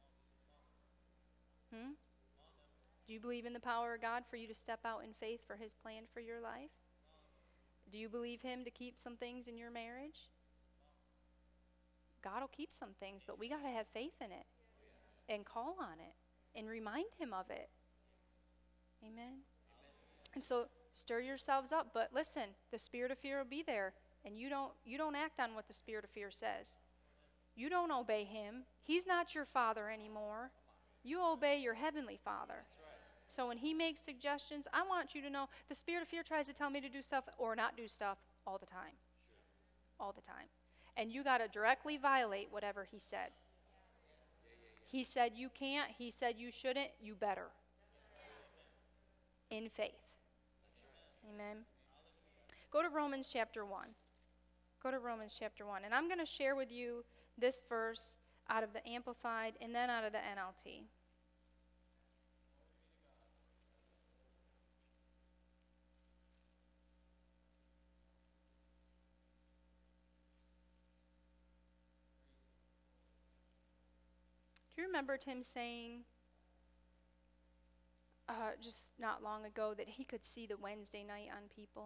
Hmm? Do you believe in the power of God for you to step out in faith for his plan for your life? Do you believe him to keep some things in your marriage? God will keep some things, but we got to have faith in it and call on it and remind him of it. Amen. And so stir yourselves up, but listen, the spirit of fear will be there, and you don't you don't act on what the spirit of fear says. You don't obey him. He's not your father anymore. You obey your heavenly Father. So when he makes suggestions, I want you to know the spirit of fear tries to tell me to do stuff or not do stuff all the time. All the time. And you got to directly violate whatever he said. He said you can't. He said you shouldn't. You better. In faith. Amen. Go to Romans chapter one. Go to Romans chapter one. And I'm going to share with you this verse out of the Amplified and then out of the N L T. Do you remember Tim saying uh, just not long ago that he could see the Wednesday night on people?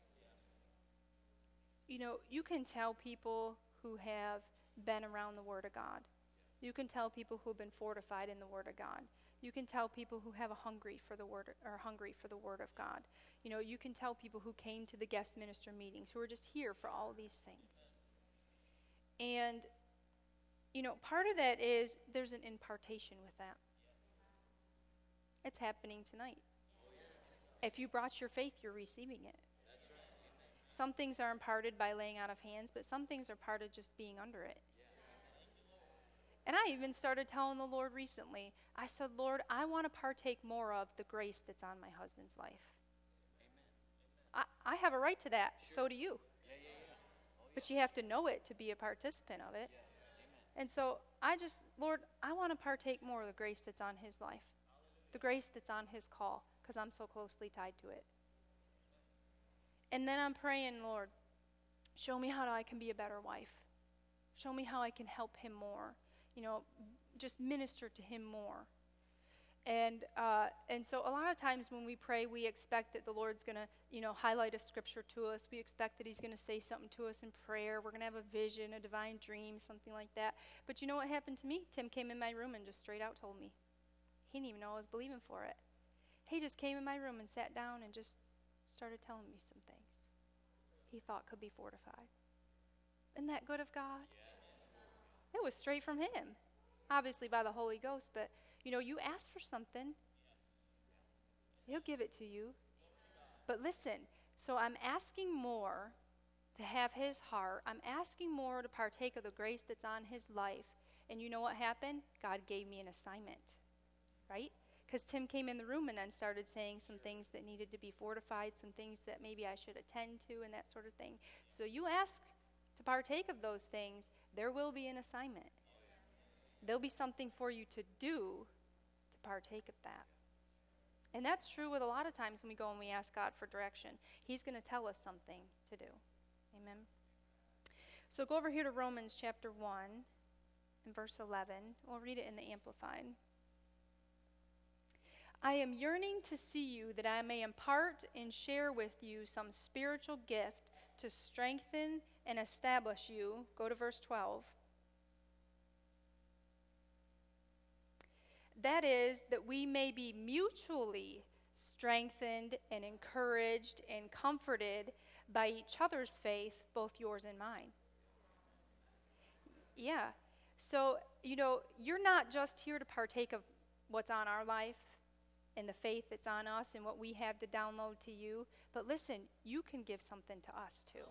You know, you can tell people who have been around the Word of God. You can tell people who have been fortified in the Word of God. You can tell people who have a hungry for the Word or hungry for the Word of God. You know, you can tell people who came to the guest minister meetings, who are just here for all these things. And you know, part of that is there's an impartation with that. It's happening tonight. If you brought your faith, you're receiving it. Some things are imparted by laying out of hands, but some things are part of just being under it. And I even started telling the Lord recently, I said, Lord, I want to partake more of the grace that's on my husband's life. I, I have a right to that. So do you. But you have to know it to be a participant of it. And so I just, Lord, I want to partake more of the grace that's on his life, the grace that's on his call, because I'm so closely tied to it. And then I'm praying, Lord, show me how I can be a better wife. Show me how I can help him more. You know, just minister to him more. And uh, and so a lot of times when we pray, we expect that the Lord's going to, you know, highlight a scripture to us. We expect that he's going to say something to us in prayer. We're going to have a vision, a divine dream, something like that. But you know what happened to me? Tim came in my room and just straight out told me. He didn't even know I was believing for it. He just came in my room and sat down and just started telling me some things he thought could be fortified. Isn't that good of God? It was straight from him. Obviously by the Holy Ghost, but you know, you ask for something, he'll give it to you. But listen, so I'm asking more to have his heart. I'm asking more to partake of the grace that's on his life. And you know what happened? God gave me an assignment, right? Because Tim came in the room and then started saying some things that needed to be fortified, some things that maybe I should attend to and that sort of thing. So you ask to partake of those things, there will be an assignment. There'll be something for you to do to partake of that. And that's true with a lot of times when we go and we ask God for direction. He's going to tell us something to do. Amen. So go over here to Romans chapter one and verse eleven. We'll read it in the Amplified. I am yearning to see you that I may impart and share with you some spiritual gift to strengthen and establish you. Go to verse twelve. That is, that we may be mutually strengthened and encouraged and comforted by each other's faith, both yours and mine. Yeah. So, you know, you're not just here to partake of what's on our life and the faith that's on us and what we have to download to you, but listen, you can give something to us too.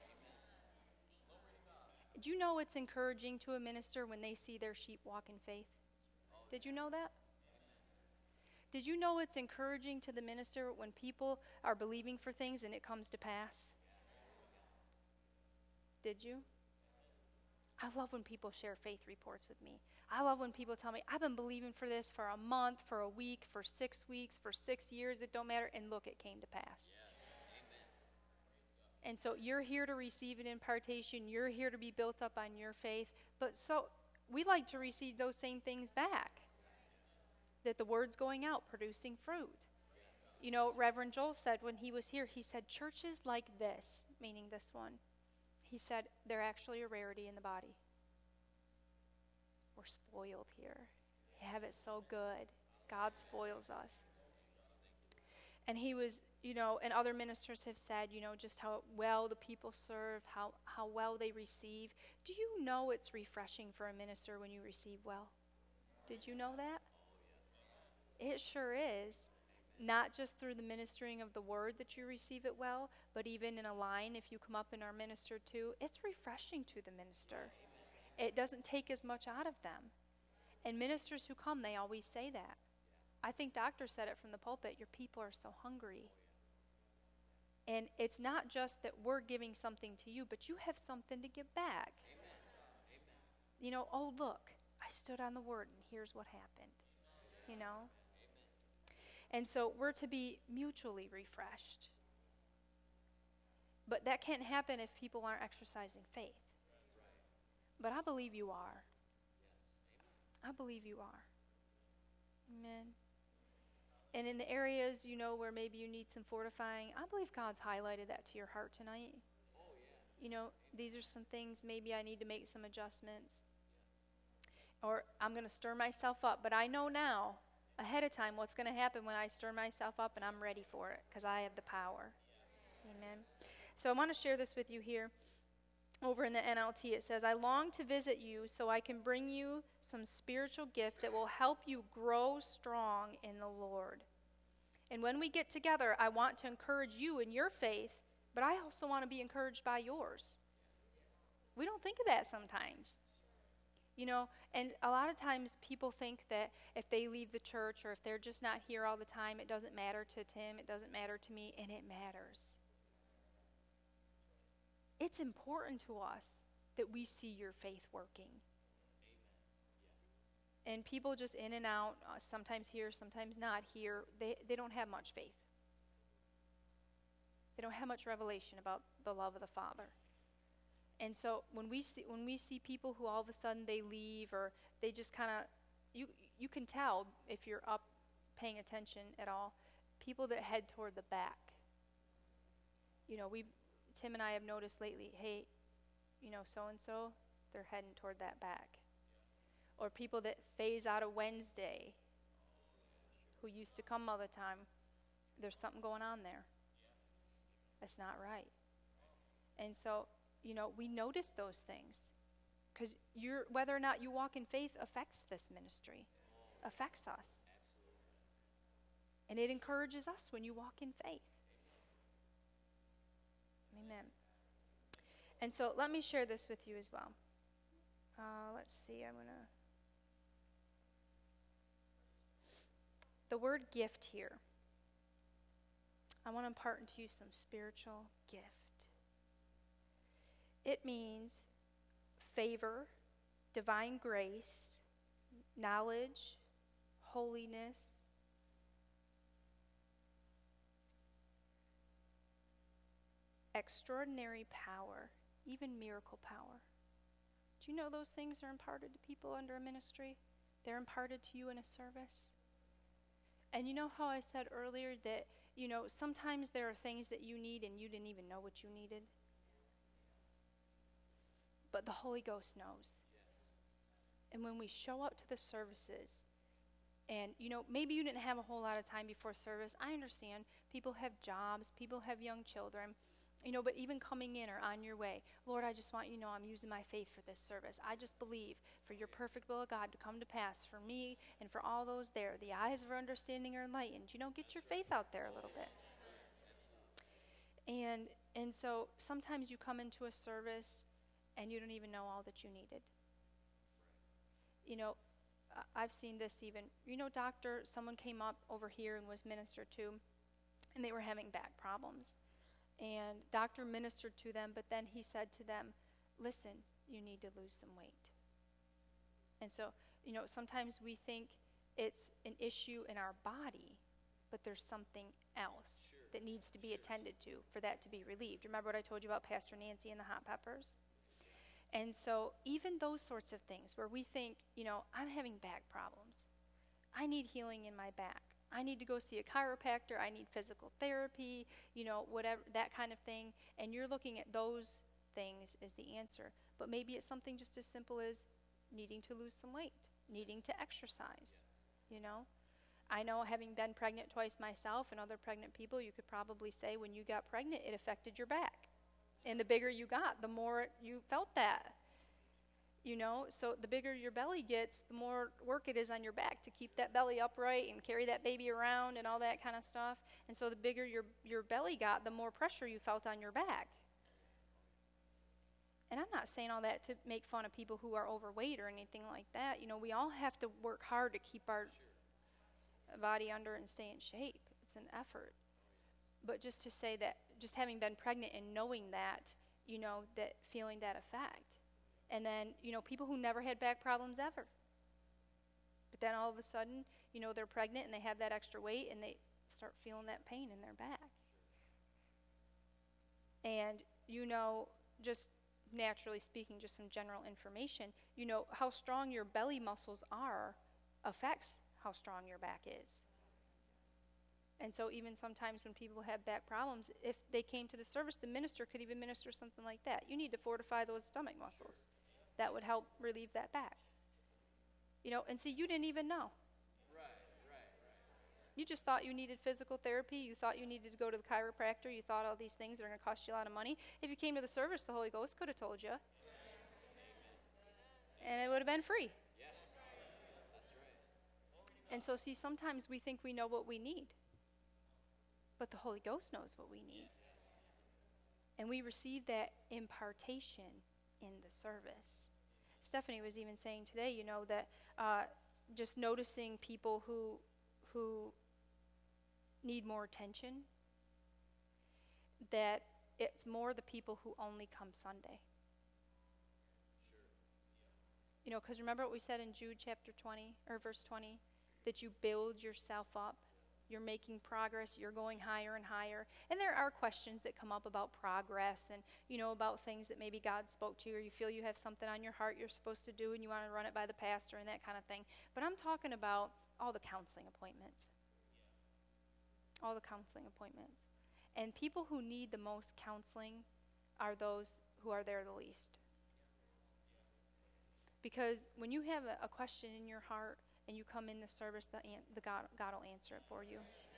Do you know it's encouraging to a minister when they see their sheep walk in faith? Did you know that? Did you know it's encouraging to the minister when people are believing for things and it comes to pass? Did you? I love when people share faith reports with me. I love when people tell me, I've been believing for this for a month, for a week, for six weeks, for six years, it don't matter, and look, it came to pass. And so you're here to receive an impartation. You're here to be built up on your faith. But so we like to receive those same things back. That the word's going out, producing fruit. You know, Reverend Joel said when he was here, he said, churches like this, meaning this one, he said, they're actually a rarity in the body. We're spoiled here. We have it so good. God spoils us. And he was, you know, and other ministers have said, you know, just how well the people serve, how, how well they receive. Do you know it's refreshing for a minister when you receive well? Did you know that? It sure is. Not just through the ministering of the word that you receive it well, but even in a line, if you come up and are ministered to, it's refreshing to the minister. It doesn't take as much out of them. And ministers who come, they always say that. I think Doctor said it from the pulpit, your people are so hungry. And it's not just that we're giving something to you, but you have something to give back. Amen. You know, oh, look, I stood on the word and here's what happened. You know? And so we're to be mutually refreshed. But that can't happen if people aren't exercising faith. But I believe you are. I believe you are. Amen. And in the areas, you know, where maybe you need some fortifying, I believe God's highlighted that to your heart tonight. You know, these are some things maybe I need to make some adjustments. Or I'm going to stir myself up. But I know now, ahead of time, what's going to happen when I stir myself up, and I'm ready for it because I have the power. Amen. So I want to share this with you here. Over in the N L T, it says, I long to visit you so I can bring you some spiritual gift that will help you grow strong in the Lord. And when we get together, I want to encourage you in your faith, but I also want to be encouraged by yours. We don't think of that sometimes. You know, and a lot of times people think that if they leave the church or if they're just not here all the time, it doesn't matter to Tim, it doesn't matter to me, and it matters. It's important to us that we see your faith working. And people just in and out, uh, sometimes here, sometimes not here, they, they don't have much faith. They don't have much revelation about the love of the Father. And so when we see when we see people who all of a sudden they leave or they just kind of you you can tell if you're up paying attention at all, people that head toward the back. You know, we Tim and I have noticed lately, hey, you know, so and so, they're heading toward that back. Or people that phase out of Wednesday, who used to come all the time, there's something going on there. That's not right. And so, you know, we notice those things. Because you're, whether or not you walk in faith affects this ministry, affects us. And it encourages us when you walk in faith. Amen. And so let me share this with you as well. Uh, let's see, I'm going to... The word gift here, I want to impart into you some spiritual gift. It means favor, divine grace, knowledge, holiness, extraordinary power, even miracle power. Do you know those things are imparted to people under a ministry? They're imparted to you in a service. And you know how I said earlier that, you know, sometimes there are things that you need and you didn't even know what you needed? But the Holy Ghost knows. And when we show up to the services, and, you know, maybe you didn't have a whole lot of time before service. I understand. People have jobs. People have young children. You know, but even coming in or on your way, Lord, I just want you to know I'm using my faith for this service. I just believe for your perfect will of God to come to pass for me and for all those there. The eyes of our understanding are enlightened. You know, get your faith out there a little bit. And and so sometimes you come into a service and you don't even know all that you needed. You know, I've seen this even. You know, doctor, someone came up over here and was ministered to, and they were having back problems. And doctor ministered to them, but then he said to them, listen, you need to lose some weight. And so, you know, sometimes we think it's an issue in our body, but there's something else sure. that needs to be attended to for that to be relieved. Remember what I told you about Pastor Nancy and the hot peppers? And so even those sorts of things where we think, you know, I'm having back problems. I need healing in my back. I need to go see a chiropractor, I need physical therapy, you know, whatever, that kind of thing. And you're looking at those things as the answer. But maybe it's something just as simple as needing to lose some weight, needing to exercise, you know. I know, having been pregnant twice myself and other pregnant people, you could probably say when you got pregnant, it affected your back. And the bigger you got, the more you felt that. You know, so the bigger your belly gets, the more work it is on your back to keep that belly upright and carry that baby around and all that kind of stuff. And so the bigger your, your belly got, the more pressure you felt on your back. And I'm not saying all that to make fun of people who are overweight or anything like that. You know, we all have to work hard to keep our body under and stay in shape. It's an effort. But just to say that, just having been pregnant and knowing that, you know, that feeling that effect. And then, you know, people who never had back problems ever. But then all of a sudden, you know, they're pregnant and they have that extra weight and they start feeling that pain in their back. And, you know, just naturally speaking, just some general information, you know, how strong your belly muscles are affects how strong your back is. And so even sometimes when people have back problems, if they came to the service, the minister could even minister something like that. You need to fortify those stomach muscles. That would help relieve that back. You know, and see, you didn't even know. Right, right, right. You just thought you needed physical therapy. You thought you needed to go to the chiropractor. You thought all these things are going to cost you a lot of money. If you came to the service, the Holy Ghost could have told you. And it would have been free. Yeah, that's right. And so, see, sometimes we think we know what we need. But the Holy Ghost knows what we need. And we receive that impartation in the service. Stephanie was even saying today, you know, that uh, just noticing people who who need more attention, that it's more the people who only come Sunday. Sure. You know, because remember what we said in Jude chapter twenty, or verse twenty, that you build yourself up you're making progress, you're going higher and higher. And there are questions that come up about progress and, you know, about things that maybe God spoke to you, or you feel you have something on your heart you're supposed to do and you want to run it by the pastor and that kind of thing. But I'm talking about all the counseling appointments. All the counseling appointments. And people who need the most counseling are those who are there the least. Because when you have a, a question in your heart and you come in the service, the, the God, God will answer it for you.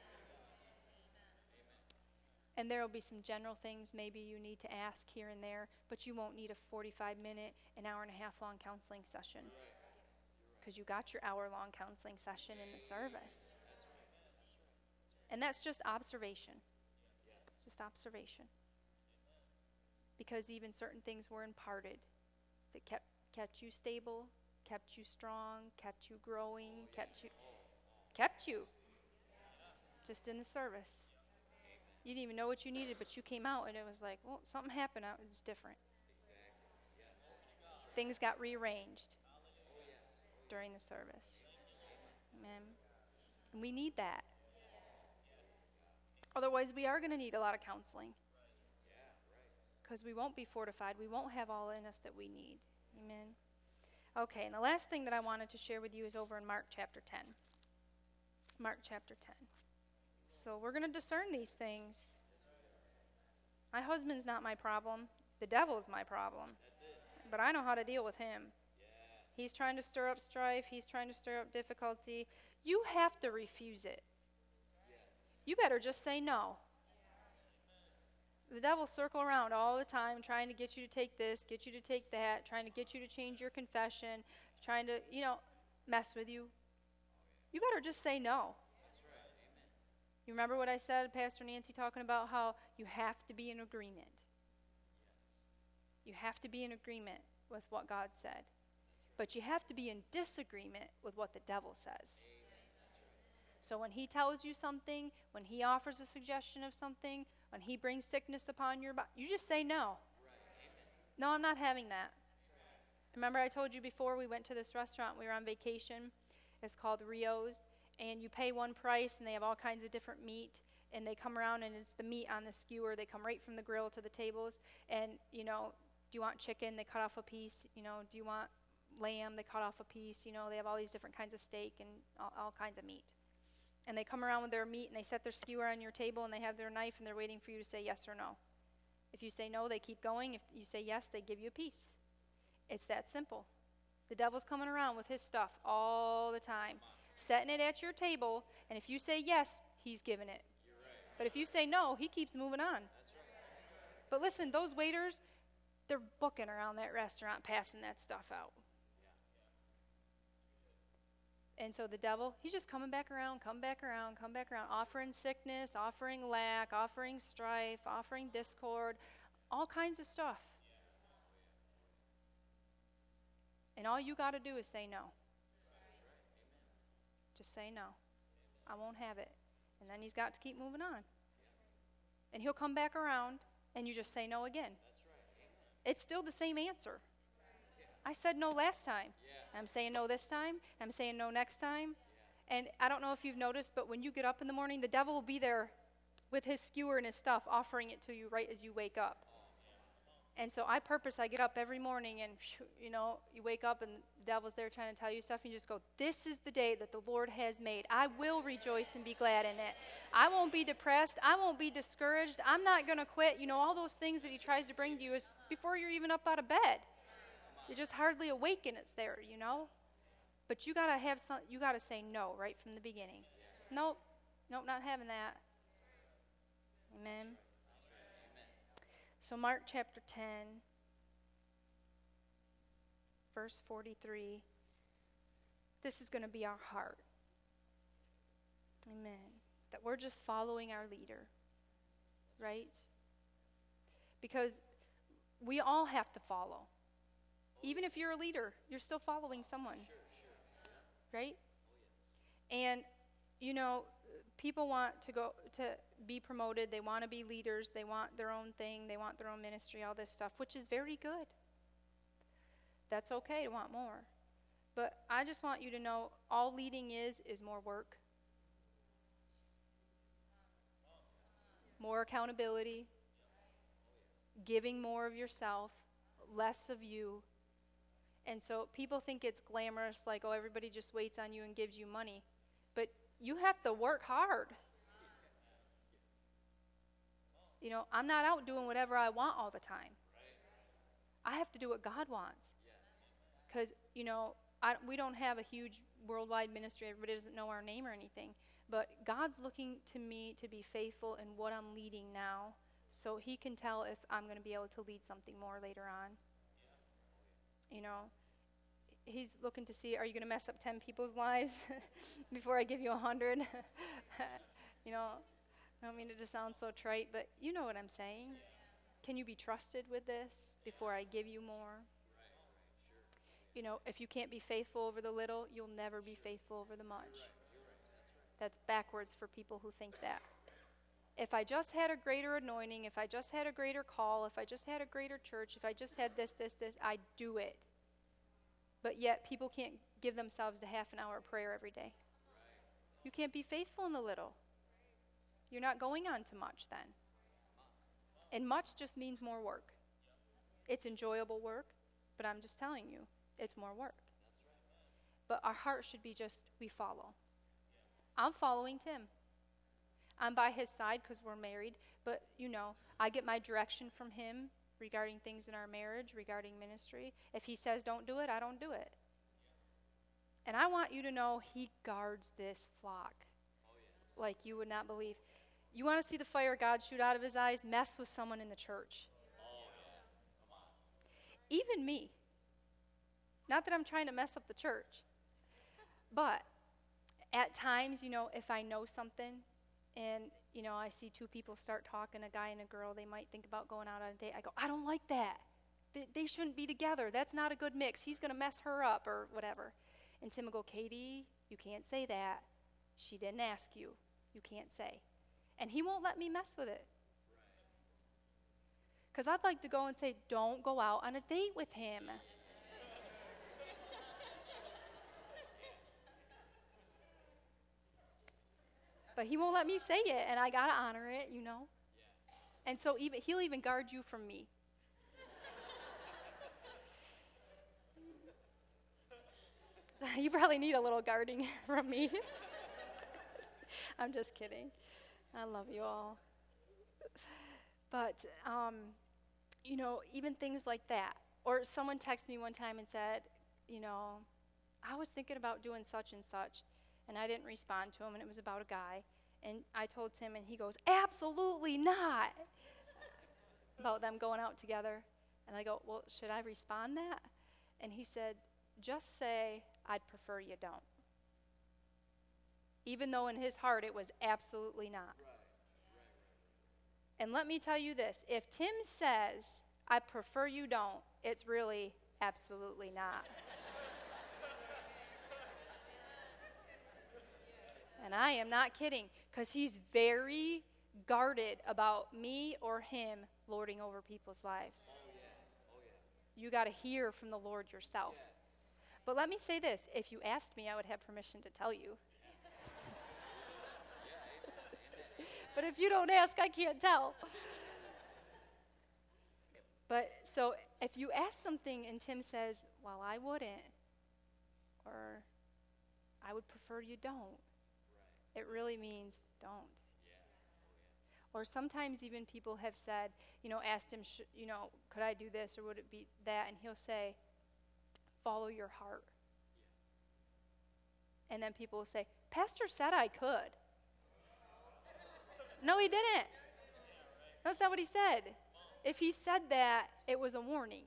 And there will be some general things maybe you need to ask here and there, but you won't need a forty-five minute, an hour and a half long counseling session. Because you got your hour long counseling session in the service. And that's just observation. Just observation. Because even certain things were imparted that kept kept you stable, kept you strong, kept you growing, kept you kept you just in the service. You didn't even know what you needed, but you came out and it was like, well, something happened out. It was different. Things got rearranged during the service. Amen. And we need that. Otherwise, we are going to need a lot of counseling. Because we won't be fortified. We won't have all in us that we need. Amen. Okay, and the last thing that I wanted to share with you is over in Mark chapter ten. Mark chapter ten. So we're going to discern these things. My husband's not my problem. The devil's my problem. But I know how to deal with him. He's trying to stir up strife. He's trying to stir up difficulty. You have to refuse it. You better just say no. The devil circle around all the time trying to get you to take this, get you to take that, trying to get you to change your confession, trying to, you know, mess with you. You better just say no. You remember what I said, Pastor Nancy, talking about how you have to be in agreement. You have to be in agreement with what God said. But you have to be in disagreement with what the devil says. So when he tells you something, when he offers a suggestion of something, when he brings sickness upon your body, you just say no. No, I'm not having that. Remember I told you before we went to this restaurant, we were on vacation. It's called Rio's. And you pay one price, and they have all kinds of different meat. And they come around, and it's the meat on the skewer. They come right from the grill to the tables. And, you know, do you want chicken? They cut off a piece. You know, do you want lamb? They cut off a piece. You know, they have all these different kinds of steak and all, all kinds of meat. And they come around with their meat, and they set their skewer on your table, and they have their knife, and they're waiting for you to say yes or no. If you say no, they keep going. If you say yes, they give you a piece. It's that simple. The devil's coming around with his stuff all the time, setting it at your table, and if you say yes, he's giving it. But if you say no, he keeps moving on. But listen, those waiters, they're booking around that restaurant, passing that stuff out. And so the devil, he's just coming back around, come back around, come back around, offering sickness, offering lack, offering strife, offering discord, all kinds of stuff. And all you got to do is say no. Just say no. I won't have it. And then he's got to keep moving on. And he'll come back around, and you just say no again. It's still the same answer. I said no last time. And I'm saying no this time. And I'm saying no next time. And I don't know if you've noticed, but when you get up in the morning, the devil will be there with his skewer and his stuff, offering it to you right as you wake up. And so I purpose, I get up every morning, and, you know, you wake up, and the devil's there trying to tell you stuff, and you just go, this is the day that the Lord has made. I will rejoice and be glad in it. I won't be depressed. I won't be discouraged. I'm not going to quit. You know, all those things that he tries to bring to you is before you're even up out of bed. You're just hardly awake, and it's there, you know. But you got to have some, you got to say no right from the beginning. Nope. Nope, not having that. Amen. So Mark chapter ten, verse forty-three, this is going to be our heart. Amen. That we're just following our leader, right? Because we all have to follow. Even if you're a leader, you're still following someone, right? And, you know, people want to go to be promoted. They want to be leaders. They want their own thing. They want their own ministry, all this stuff, which is very good. That's okay to want more. But I just want you to know all leading is is more work. more accountability, giving more of yourself, less of you. And so people think it's glamorous, like, oh, everybody just waits on you and gives you money. But you have to work hard. You know, I'm not out doing whatever I want all the time. I have to do what God wants. Because, you know, I, we don't have a huge worldwide ministry. Everybody doesn't know our name or anything. But God's looking to me to be faithful in what I'm leading now, so he can tell if I'm going to be able to lead something more later on. You know, he's looking to see, are you going to mess up ten people's lives before I give you a hundred? You know, I don't mean it to sound so trite, but you know what I'm saying. Can you be trusted with this before I give you more? You know, if you can't be faithful over the little, you'll never be faithful over the much. That's backwards for people who think that. If I just had a greater anointing, if I just had a greater call, if I just had a greater church, if I just had this, this, this, I'd do it. But yet people can't give themselves to half an hour of prayer every day. You can't be faithful in the little. You're not going on to much then. And much just means more work. It's enjoyable work, but I'm just telling you, it's more work. But our heart should be just, we follow. I'm following Tim. I'm by his side because we're married, but, you know, I get my direction from him regarding things in our marriage, regarding ministry. If he says don't do it, I don't do it. And I want you to know he guards this flock like you would not believe. You want to see the fire of God shoot out of his eyes? Mess with someone in the church. Even me. Not that I'm trying to mess up the church, but at times, you know, if I know something and, you know, I see two people start talking, a guy and a girl, they might think about going out on a date. I go, I don't like that. They, they shouldn't be together. That's not a good mix. He's going to mess her up or whatever. And Tim will go, Katie, you can't say that. She didn't ask you. You can't say. And he won't let me mess with it. Because I'd like to go and say, don't go out on a date with him. But he won't let me say it, and I got to honor it, you know. And so even he'll even guard you from me. You probably need a little guarding from me. I'm just kidding. I love you all. But, um, you know, even things like that. Or someone texted me one time and said, you know, I was thinking about doing such and such. And I didn't respond to him, and it was about a guy. And I told Tim, and he goes, absolutely not, about them going out together. And I go, well, should I respond that? And he said, just say, I'd prefer you don't. Even though in his heart it was absolutely not. And let me tell you this, if Tim says, I prefer you don't, it's really absolutely not. And I am not kidding, because he's very guarded about me or him lording over people's lives. You got to hear from the Lord yourself. But let me say this, if you asked me, I would have permission to tell you. But if you don't ask, I can't tell. But so if you ask something and Tim says, well, I wouldn't, or I would prefer you don't, it really means don't. Or sometimes even people have said, you know, asked him, sh- you know, could I do this or would it be that? And he'll say, follow your heart. And then people will say, Pastor said I could. No, he didn't. That's not what he said. If he said that, it was a warning.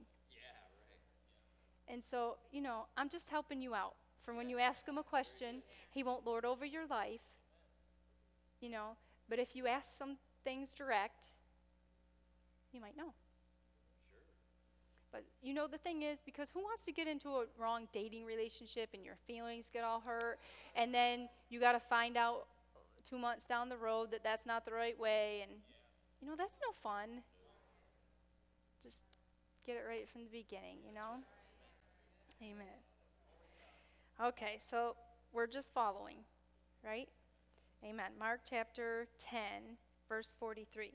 And so, you know, I'm just helping you out. For when you ask him a question, he won't lord over your life. You know, but if you ask some things direct, you might know. But you know, the thing is, because who wants to get into a wrong dating relationship and your feelings get all hurt, and then you got to find out two months down the road that that's not the right way, and you know, that's no fun. Just get it right from the beginning, you know? Amen. Okay, so we're just following, right? Amen. Mark chapter ten, verse forty-three.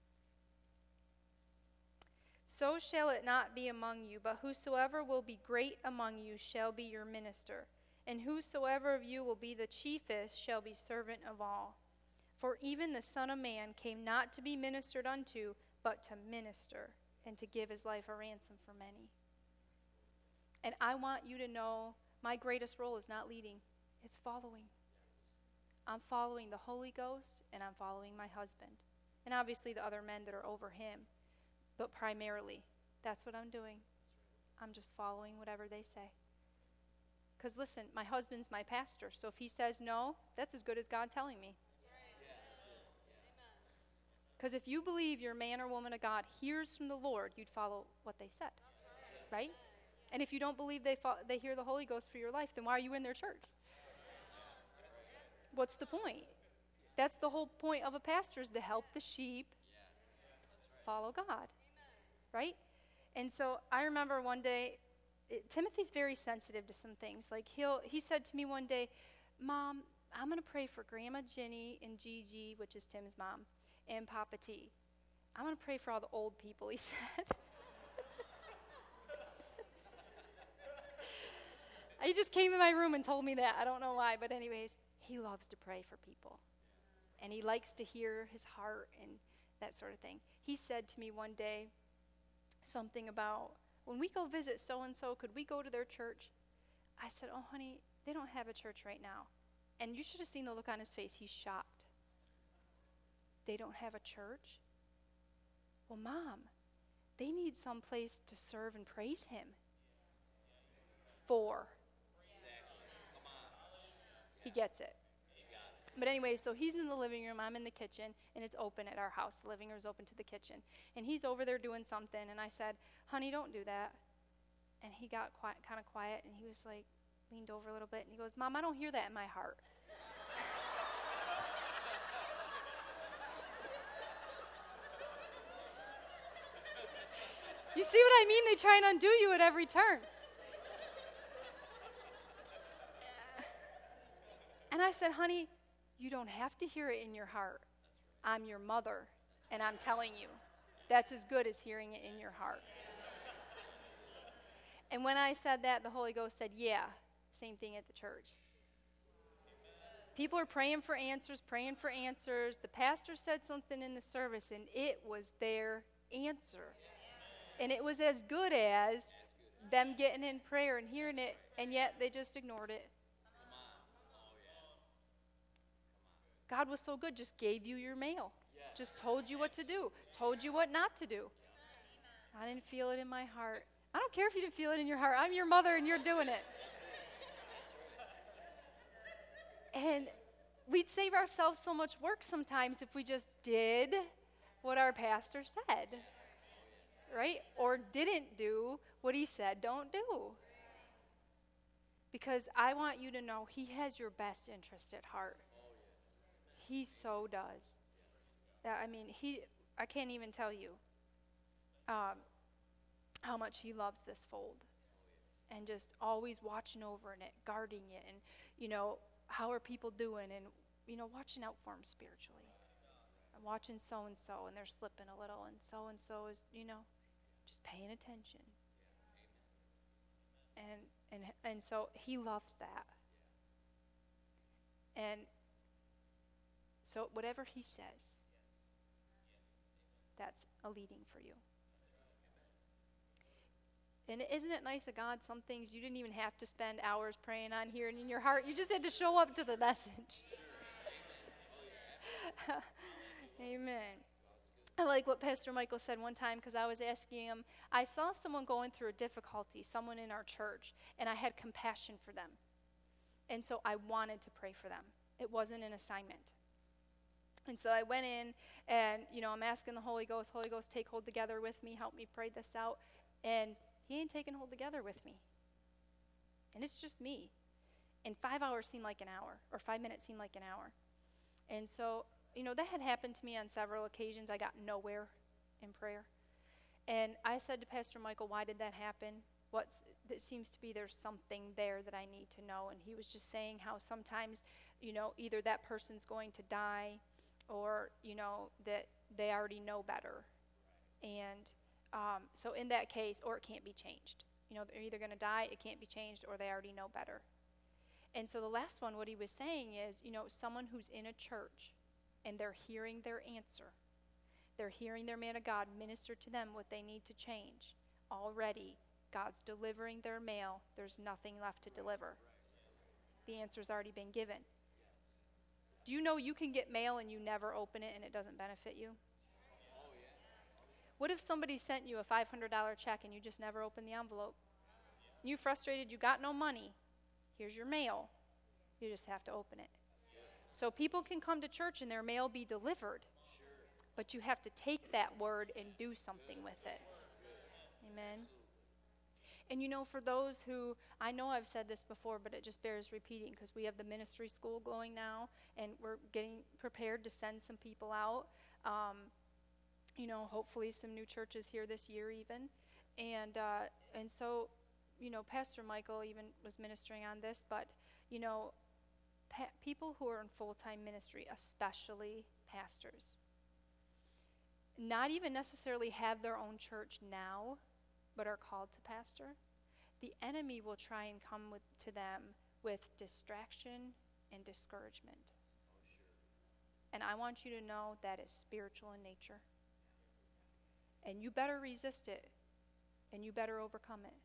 So shall it not be among you, but whosoever will be great among you shall be your minister, and whosoever of you will be the chiefest shall be servant of all. For even the Son of Man came not to be ministered unto, but to minister, and to give his life a ransom for many. And I want you to know my greatest role is not leading, it's following. I'm following the Holy Ghost, and I'm following my husband. And obviously the other men that are over him. But primarily, that's what I'm doing. I'm just following whatever they say. Because listen, my husband's my pastor, so if he says no, that's as good as God telling me. Because if you believe you're a man or woman of God hears from the Lord, you'd follow what they said, right? And if you don't believe they fo- they hear the Holy Ghost for your life, then why are you in their church? What's the point? That's the whole point of a pastor, is to help the sheep follow God, right? And so I remember one day, it, Timothy's very sensitive to some things. Like he'll he said to me one day, Mom, I'm going to pray for Grandma Jenny and Gigi, which is Tim's mom, and Papa T. I'm going to pray for all the old people, he said. He just came in my room and told me that. I don't know why, but anyways, he loves to pray for people. And he likes to hear his heart and that sort of thing. He said to me one day something about, when we go visit so-and-so, could we go to their church? I said, oh, honey, they don't have a church right now. And you should have seen the look on his face. He's shocked. They don't have a church? Well, Mom, they need some place to serve and praise him. For. He gets it. But anyway, so he's in the living room, I'm in the kitchen, and it's open at our house. The living room is open to the kitchen. And he's over there doing something, and I said, honey, don't do that. And he got quiet, kind of quiet, and he was like, leaned over a little bit, and he goes, Mom, I don't hear that in my heart. You see what I mean? They try and undo you at every turn. And I said, honey, you don't have to hear it in your heart. I'm your mother, and I'm telling you, that's as good as hearing it in your heart. And when I said that, the Holy Ghost said, yeah, same thing at the church. People are praying for answers, praying for answers. The pastor said something in the service, and it was their answer. And it was as good as them getting in prayer and hearing it, and yet they just ignored it. God was so good, just gave you your mail. Just told you what to do. Told you what not to do. I didn't feel it in my heart. I don't care if you didn't feel it in your heart. I'm your mother and you're doing it. And we'd save ourselves so much work sometimes if we just did what our pastor said. Right? Or didn't do what he said don't do. Because I want you to know he has your best interest at heart. He so does. I mean, he. I can't even tell you um, how much he loves this fold. And just always watching over it, guarding it, and, you know, how are people doing, and, you know, watching out for them spiritually. I'm watching so-and-so, and they're slipping a little, and so-and-so is, you know, just paying attention. And, and, and so he loves that. And so whatever he says, that's a leading for you. And isn't it nice of God, some things you didn't even have to spend hours praying on here and in your heart. You just had to show up to the message. Amen. I like what Pastor Michael said one time, because I was asking him, I saw someone going through a difficulty, someone in our church, and I had compassion for them. And so I wanted to pray for them. It wasn't an assignment. And so I went in, and, you know, I'm asking the Holy Ghost, Holy Ghost, take hold together with me, help me pray this out. And he ain't taking hold together with me. And it's just me. And five hours seemed like an hour, or five minutes seemed like an hour. And so, you know, that had happened to me on several occasions. I got nowhere in prayer. And I said to Pastor Michael, why did that happen? What's, it seems to be there's something there that I need to know. And he was just saying how sometimes, you know, either that person's going to die, or, you know, that they already know better. And um, so in that case, or it can't be changed. You know, they're either going to die, it can't be changed, or they already know better. And so the last one, what he was saying is, you know, someone who's in a church and they're hearing their answer. They're hearing their man of God minister to them what they need to change. Already, God's delivering their mail. There's nothing left to deliver. The answer's already been given. Do you know you can get mail and you never open it and it doesn't benefit you? What if somebody sent you a five hundred dollars check and you just never opened the envelope? You frustrated, you got no money. Here's your mail. You just have to open it. So people can come to church and their mail be delivered, but you have to take that word and do something with it. Amen. And you know, for those who, I know I've said this before, but it just bears repeating because we have the ministry school going now and we're getting prepared to send some people out. Um, you know, hopefully some new churches here this year even. And, uh, and so, you know, Pastor Michael even was ministering on this, but, you know, pa- people who are in full-time ministry, especially pastors, not even necessarily have their own church now, but are called to pastor, the enemy will try and come with, to them with distraction and discouragement. Oh, sure. And I want you to know that is spiritual in nature. And you better resist it, and you better overcome it.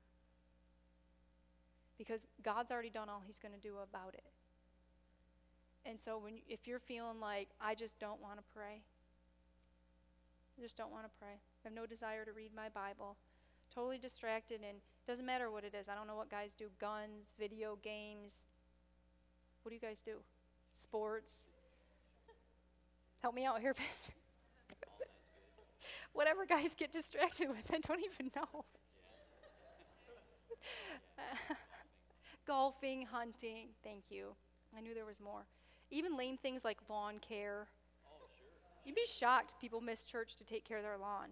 Because God's already done all he's going to do about it. And so when you, if you're feeling like, I just don't want to pray, I just don't want to pray, I have no desire to read my Bible, totally distracted, and it doesn't matter what it is. I don't know what guys do, guns, video games. What do you guys do? Sports. Help me out here, Pastor. Whatever guys get distracted with, I don't even know. uh, golfing, hunting, thank you. I knew there was more. Even lame things like lawn care. Oh, sure. You'd be shocked people miss church to take care of their lawn.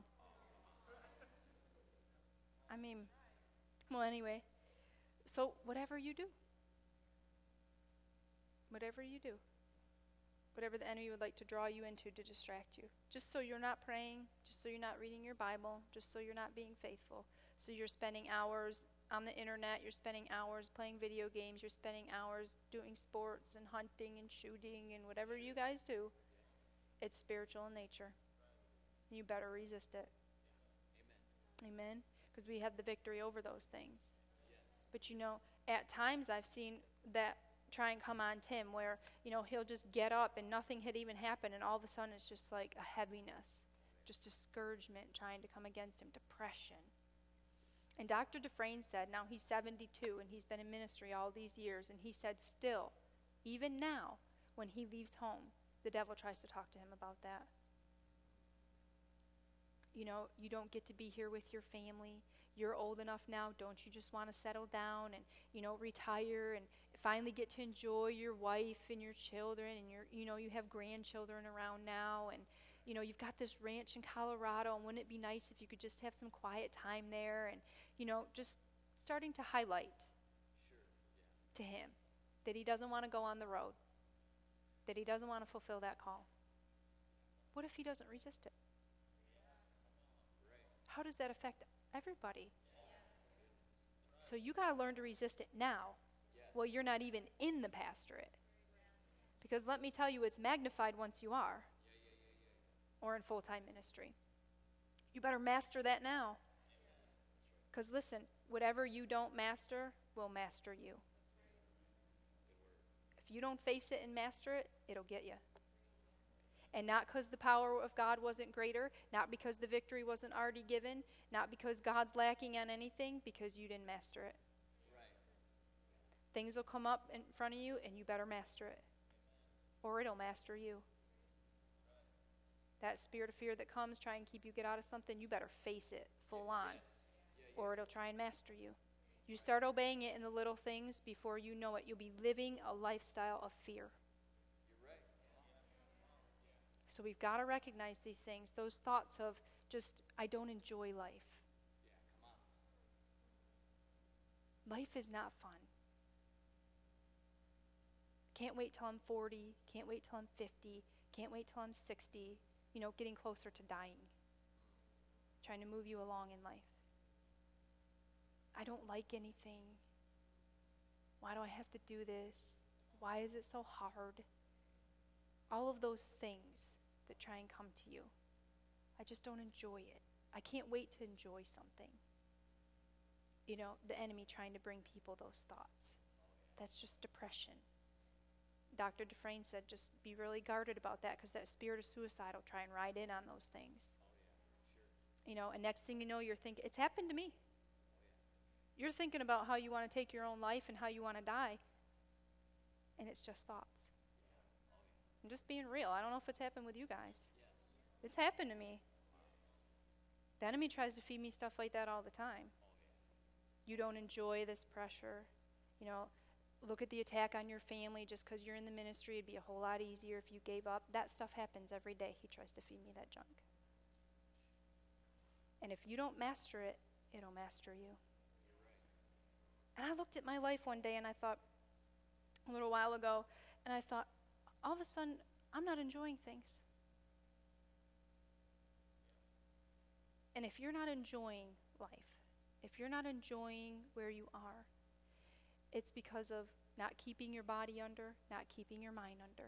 I mean, well, anyway. So whatever you do, whatever you do, whatever the enemy would like to draw you into to distract you, just so you're not praying, just so you're not reading your Bible, just so you're not being faithful, so you're spending hours on the internet, you're spending hours playing video games, you're spending hours doing sports and hunting and shooting and whatever you guys do, it's spiritual in nature. You better resist it. Amen. Amen? Because we have the victory over those things. But you know, at times I've seen that try and come on Tim where, you know, he'll just get up and nothing had even happened and all of a sudden it's just like a heaviness, just discouragement trying to come against him, depression. And Doctor Dufresne said, now he's seventy-two and he's been in ministry all these years, and he said still, even now, when he leaves home, the devil tries to talk to him about that. You know, you don't get to be here with your family. You're old enough now. Don't you just want to settle down and, you know, retire and finally get to enjoy your wife and your children, and your, you know, you have grandchildren around now, and, you know, you've got this ranch in Colorado, and wouldn't it be nice if you could just have some quiet time there, and, you know, just starting to highlight Sure. Yeah. to him that he doesn't want to go on the road, that he doesn't want to fulfill that call. What if he doesn't resist it? Right. How does that affect everybody? So you got to learn to resist it now. Well, you're not even in the pastorate. Because let me tell you, it's magnified once you are. Or in full-time ministry. You better master that now. Because listen, whatever you don't master will master you. If you don't face it and master it, it'll get you. And not because the power of God wasn't greater, not because the victory wasn't already given, not because God's lacking on anything, because you didn't master it. Things will come up in front of you, and you better master it, or it'll master you. That spirit of fear that comes, try and keep you get out of something, you better face it full on, or it'll try and master you. You start obeying it in the little things, before you know it, you'll be living a lifestyle of fear. You're right. So we've got to recognize these things, those thoughts of just, I don't enjoy life. Yeah, come on. Life is not fun. Can't wait till I'm forty. Can't wait till I'm fifty. Can't wait till I'm sixty. You know, getting closer to dying. Trying to move you along in life. I don't like anything. Why do I have to do this? Why is it so hard? All of those things that try and come to you. I just don't enjoy it. I can't wait to enjoy something. You know, the enemy trying to bring people those thoughts. That's just depression. Doctor Dufresne said just be really guarded about that because that spirit of suicide will try and ride in on those things. You know, and next thing you know, you're thinking, it's happened to me. You're thinking about how you want to take your own life and how you want to die, and it's just thoughts. I'm just being real. I don't know if it's happened with you guys. It's happened to me. The enemy tries to feed me stuff like that all the time. You don't enjoy this pressure. You know, look at the attack on your family just because you're in the ministry. It'd be a whole lot easier if you gave up. That stuff happens every day. He tries to feed me that junk. And if you don't master it, it'll master you. And I looked at my life one day and I thought, a little while ago, and I thought, all of a sudden, I'm not enjoying things. And if you're not enjoying life, if you're not enjoying where you are, it's because of not keeping your body under, not keeping your mind under.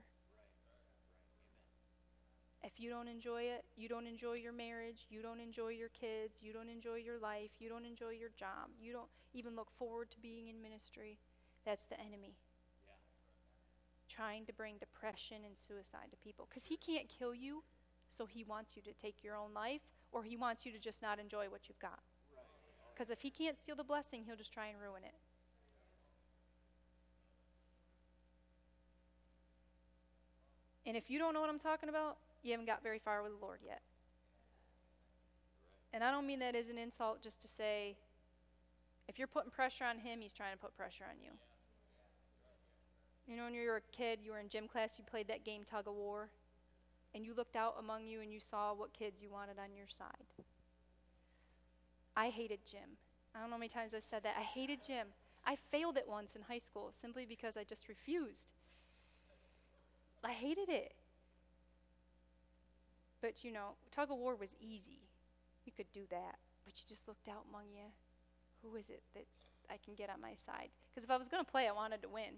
If you don't enjoy it, you don't enjoy your marriage, you don't enjoy your kids, you don't enjoy your life, you don't enjoy your job, you don't even look forward to being in ministry, that's the enemy. Yeah. Trying to bring depression and suicide to people. Because he can't kill you, so he wants you to take your own life, or he wants you to just not enjoy what you've got. Because if he can't steal the blessing, he'll just try and ruin it. And if you don't know what I'm talking about, you haven't got very far with the Lord yet. And I don't mean that as an insult just to say, if you're putting pressure on him, he's trying to put pressure on you. You know, when you were a kid, you were in gym class, you played that game Tug of War, and you looked out among you and you saw what kids you wanted on your side. I hated gym. I don't know how many times I've said that. I hated gym. I failed it once in high school simply because I just refused. I hated it. But, you know, tug of war was easy. You could do that. But you just looked out among you. Who is it that's I can get on my side? Because if I was going to play, I wanted to win.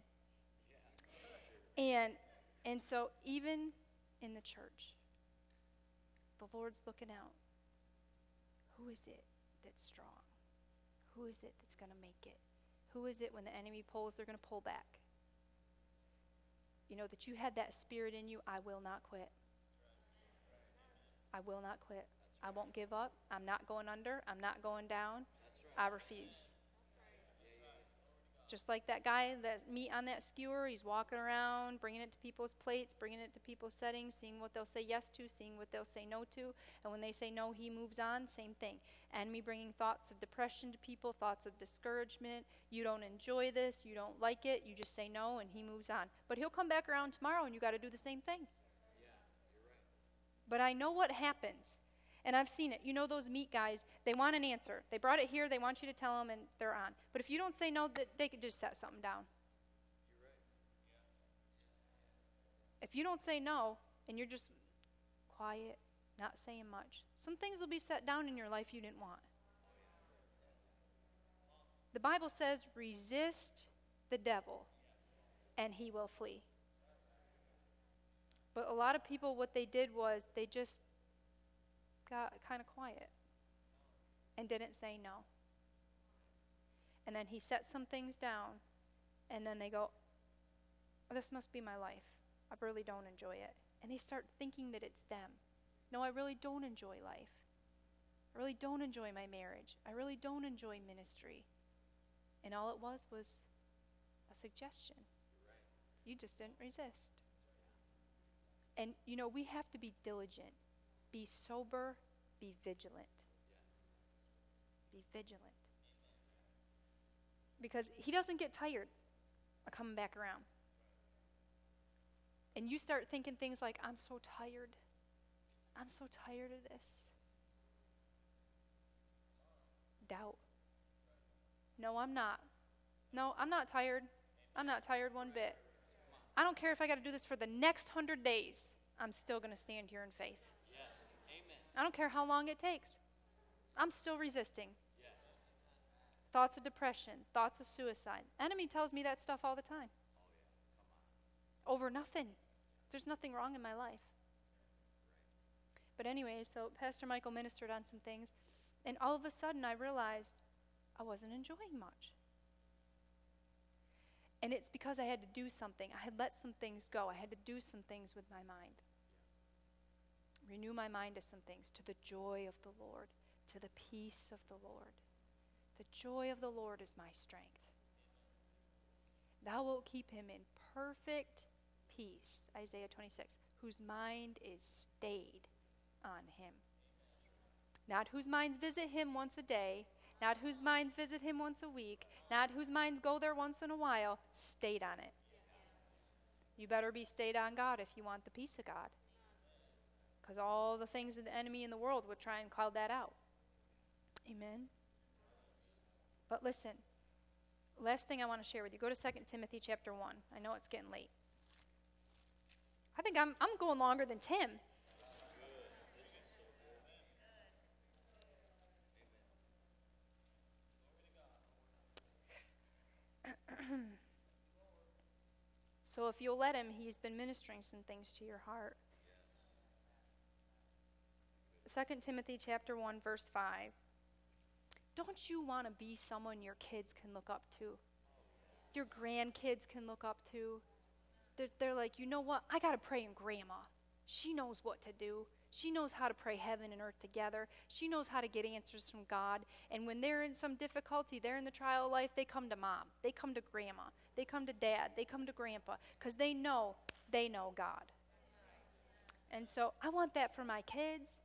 And and so even in the church, the Lord's looking out. Who is it that's strong? Who is it that's going to make it? Who is it when the enemy pulls, they're going to pull back? You know, that you had that spirit in you, I will not quit. I will not quit. I won't give up. I'm not going under. I'm not going down. I refuse. Just like that guy, that meat on that skewer, he's walking around, bringing it to people's plates, bringing it to people's settings, seeing what they'll say yes to, seeing what they'll say no to. And when they say no, he moves on. Same thing. Enemy bringing thoughts of depression to people, thoughts of discouragement. You don't enjoy this. You don't like it. You just say no, and he moves on. But he'll come back around tomorrow, and you got to do the same thing. Yeah, you're right. But I know what happens. And I've seen it. You know those meat guys, they want an answer. They brought it here, they want you to tell them, and they're on. But if you don't say no, they could just set something down. You're right. If you don't say no, and you're just quiet, not saying much, some things will be set down in your life you didn't want. The Bible says, resist the devil, and he will flee. But a lot of people, what they did was, they just got kind of quiet and didn't say no. And then he set some things down, and then they go, oh, this must be my life. I really don't enjoy it. And they start thinking that it's them. No, I really don't enjoy life. I really don't enjoy my marriage. I really don't enjoy ministry. And all it was was a suggestion. You just didn't resist. And, you know, we have to be diligent. Be sober, be vigilant. Be vigilant. Because he doesn't get tired of coming back around. And you start thinking things like, I'm so tired. I'm so tired of this. Doubt. No, I'm not. No, I'm not tired. I'm not tired one bit. I don't care if I got to do this for the next hundred days. I'm still going to stand here in faith. Yes. Amen. I don't care how long it takes. I'm still resisting. Yes. Thoughts of depression, thoughts of suicide. Enemy tells me that stuff all the time. Oh, yeah. Come on. Over nothing. There's nothing wrong in my life. But anyway, so Pastor Michael ministered on some things, and all of a sudden I realized I wasn't enjoying much. And it's because I had to do something. I had let some things go. I had to do some things with my mind. Renew my mind to some things, to the joy of the Lord, to the peace of the Lord. The joy of the Lord is my strength. Thou wilt keep him in perfect peace, Isaiah twenty-six, whose mind is stayed on him. Not whose minds visit him once a day, not whose minds visit him once a week, not whose minds go there once in a while, stayed on it. You better be stayed on God if you want the peace of God. Because all the things of the enemy in the world would try and cloud that out. Amen. But listen, last thing I want to share with you. Go to Second Timothy chapter one. I know it's getting late. I think I'm I'm going longer than Tim. So if you'll let him, he's been ministering some things to your heart. Second Timothy chapter one, verse five. Don't you want to be someone your kids can look up to? Your grandkids can look up to? They're, they're like, you know what? I got to pray in grandma. She knows what to do. She knows how to pray heaven and earth together. She knows how to get answers from God. And when they're in some difficulty, they're in the trial of life, they come to mom. They come to grandma. They come to dad. They come to grandpa. Because they know, they know God. And so I want that for my kids.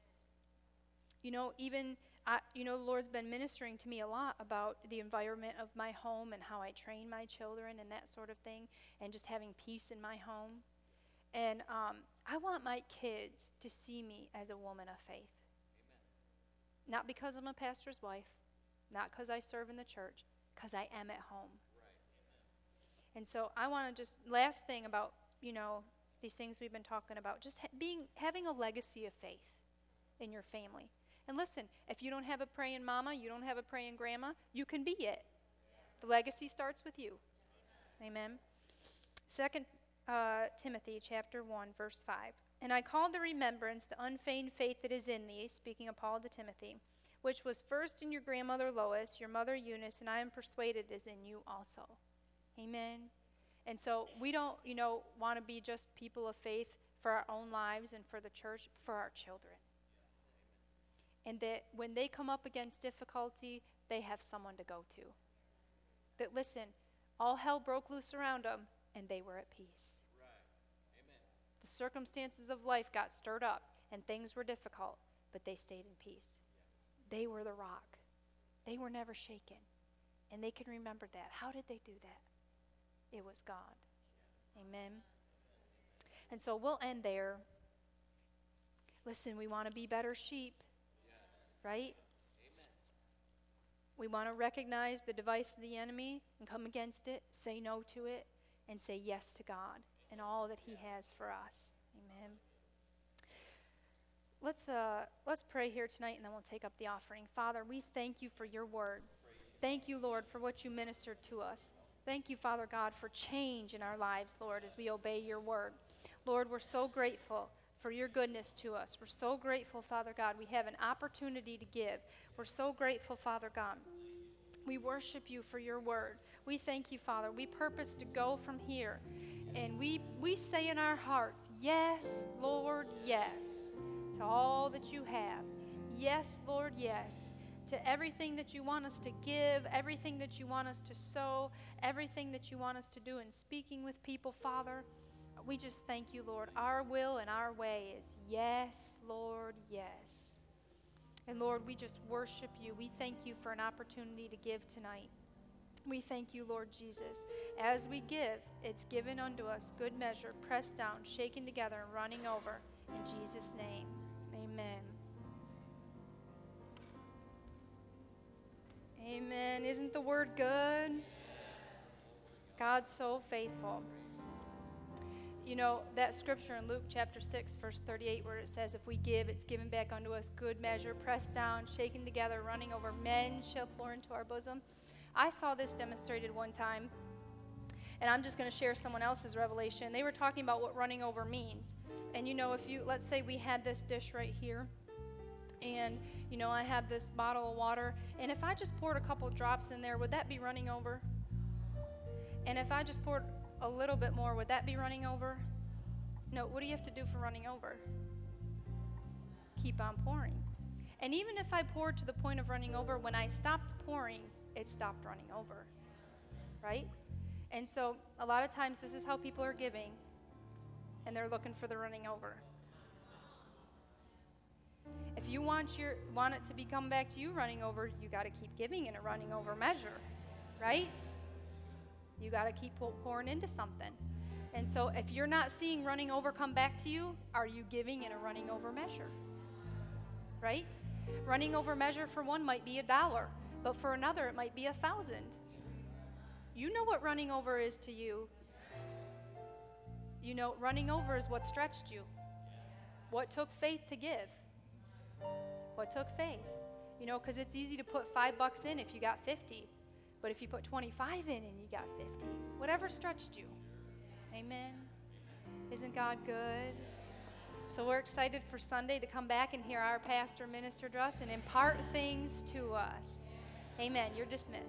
You know, even, I, you know, the Lord's been ministering to me a lot about the environment of my home and how I train my children and that sort of thing, and just having peace in my home. And um, I want my kids to see me as a woman of faith. Amen. Not because I'm a pastor's wife, not because I serve in the church, because I am at home. Right. And so I want to just, last thing about, you know, these things we've been talking about, just ha- being having a legacy of faith in your family. And listen, if you don't have a praying mama, you don't have a praying grandma, you can be it. The legacy starts with you. Amen. Second uh, Timothy chapter one, verse five. And I call to remembrance the unfeigned faith that is in thee, speaking of Paul to Timothy, which was first in your grandmother Lois, your mother Eunice, and I am persuaded is in you also. Amen. And so we don't, you know, want to be just people of faith for our own lives and for the church, for our children. And that when they come up against difficulty, they have someone to go to. That, listen, all hell broke loose around them, and they were at peace. Right. Amen. The circumstances of life got stirred up, and things were difficult, but they stayed in peace. They were the rock. They were never shaken. And they can remember that. How did they do that? It was God. Amen. And so we'll end there. Listen, we want to be better sheep. Right? Amen. We want to recognize the device of the enemy and come against it, say no to it, and say yes to God and all that he has for us. Amen. Let's uh, let's pray here tonight, and then we'll take up the offering. Father, we thank you for your word. Thank you, Lord, for what you ministered to us. Thank you, Father God, for change in our lives, Lord, as we obey your word. Lord, we're so grateful for your goodness to us. We're so grateful, Father God, we have an opportunity to give. We're so grateful, Father God. We worship you for your word. We thank you, Father. We purpose to go from here, and we, we say in our hearts, yes, Lord, yes, to all that you have. Yes, Lord, yes, to everything that you want us to give, everything that you want us to sow, everything that you want us to do in speaking with people, Father. We just thank you, Lord. Our will and our way is yes, Lord, yes. And Lord, we just worship you. We thank you for an opportunity to give tonight. We thank you, Lord Jesus. As we give, it's given unto us good measure, pressed down, shaken together, and running over. In Jesus' name, amen. Amen. Isn't the word good? God's so faithful. you know, that scripture in Luke chapter six, verse thirty-eight, where it says, if we give, it's given back unto us, good measure, pressed down, shaken together, running over, men shall pour into our bosom. I saw this demonstrated one time, and I'm just going to share someone else's revelation. They were talking about what running over means. And, you know, if you, let's say we had this dish right here, and, you know, I have this bottle of water, and if I just poured a couple drops in there, would that be running over? And if I just poured a little bit more, would that be running over? No, what do you have to do for running over? Keep on pouring. And even if I poured to the point of running over, when I stopped pouring, it stopped running over, right? And so a lot of times this is how people are giving, and they're looking for the running over. If you want your want it to be come back to you running over, you got to keep giving in a running over measure, right? You got to keep pouring into something. And so if you're not seeing running over come back to you, are you giving in a running over measure? Right? Running over measure for one might be a dollar, but for another it might be a thousand. You know what running over is to you. You know, running over is what stretched you. What took faith to give? What took faith? You know, because it's easy to put five bucks in if you got fifty. But if you put twenty-five in and you got fifty, whatever stretched you. Amen. Isn't God good? So we're excited for Sunday to come back and hear our pastor minister to us and impart things to us. Amen. You're dismissed.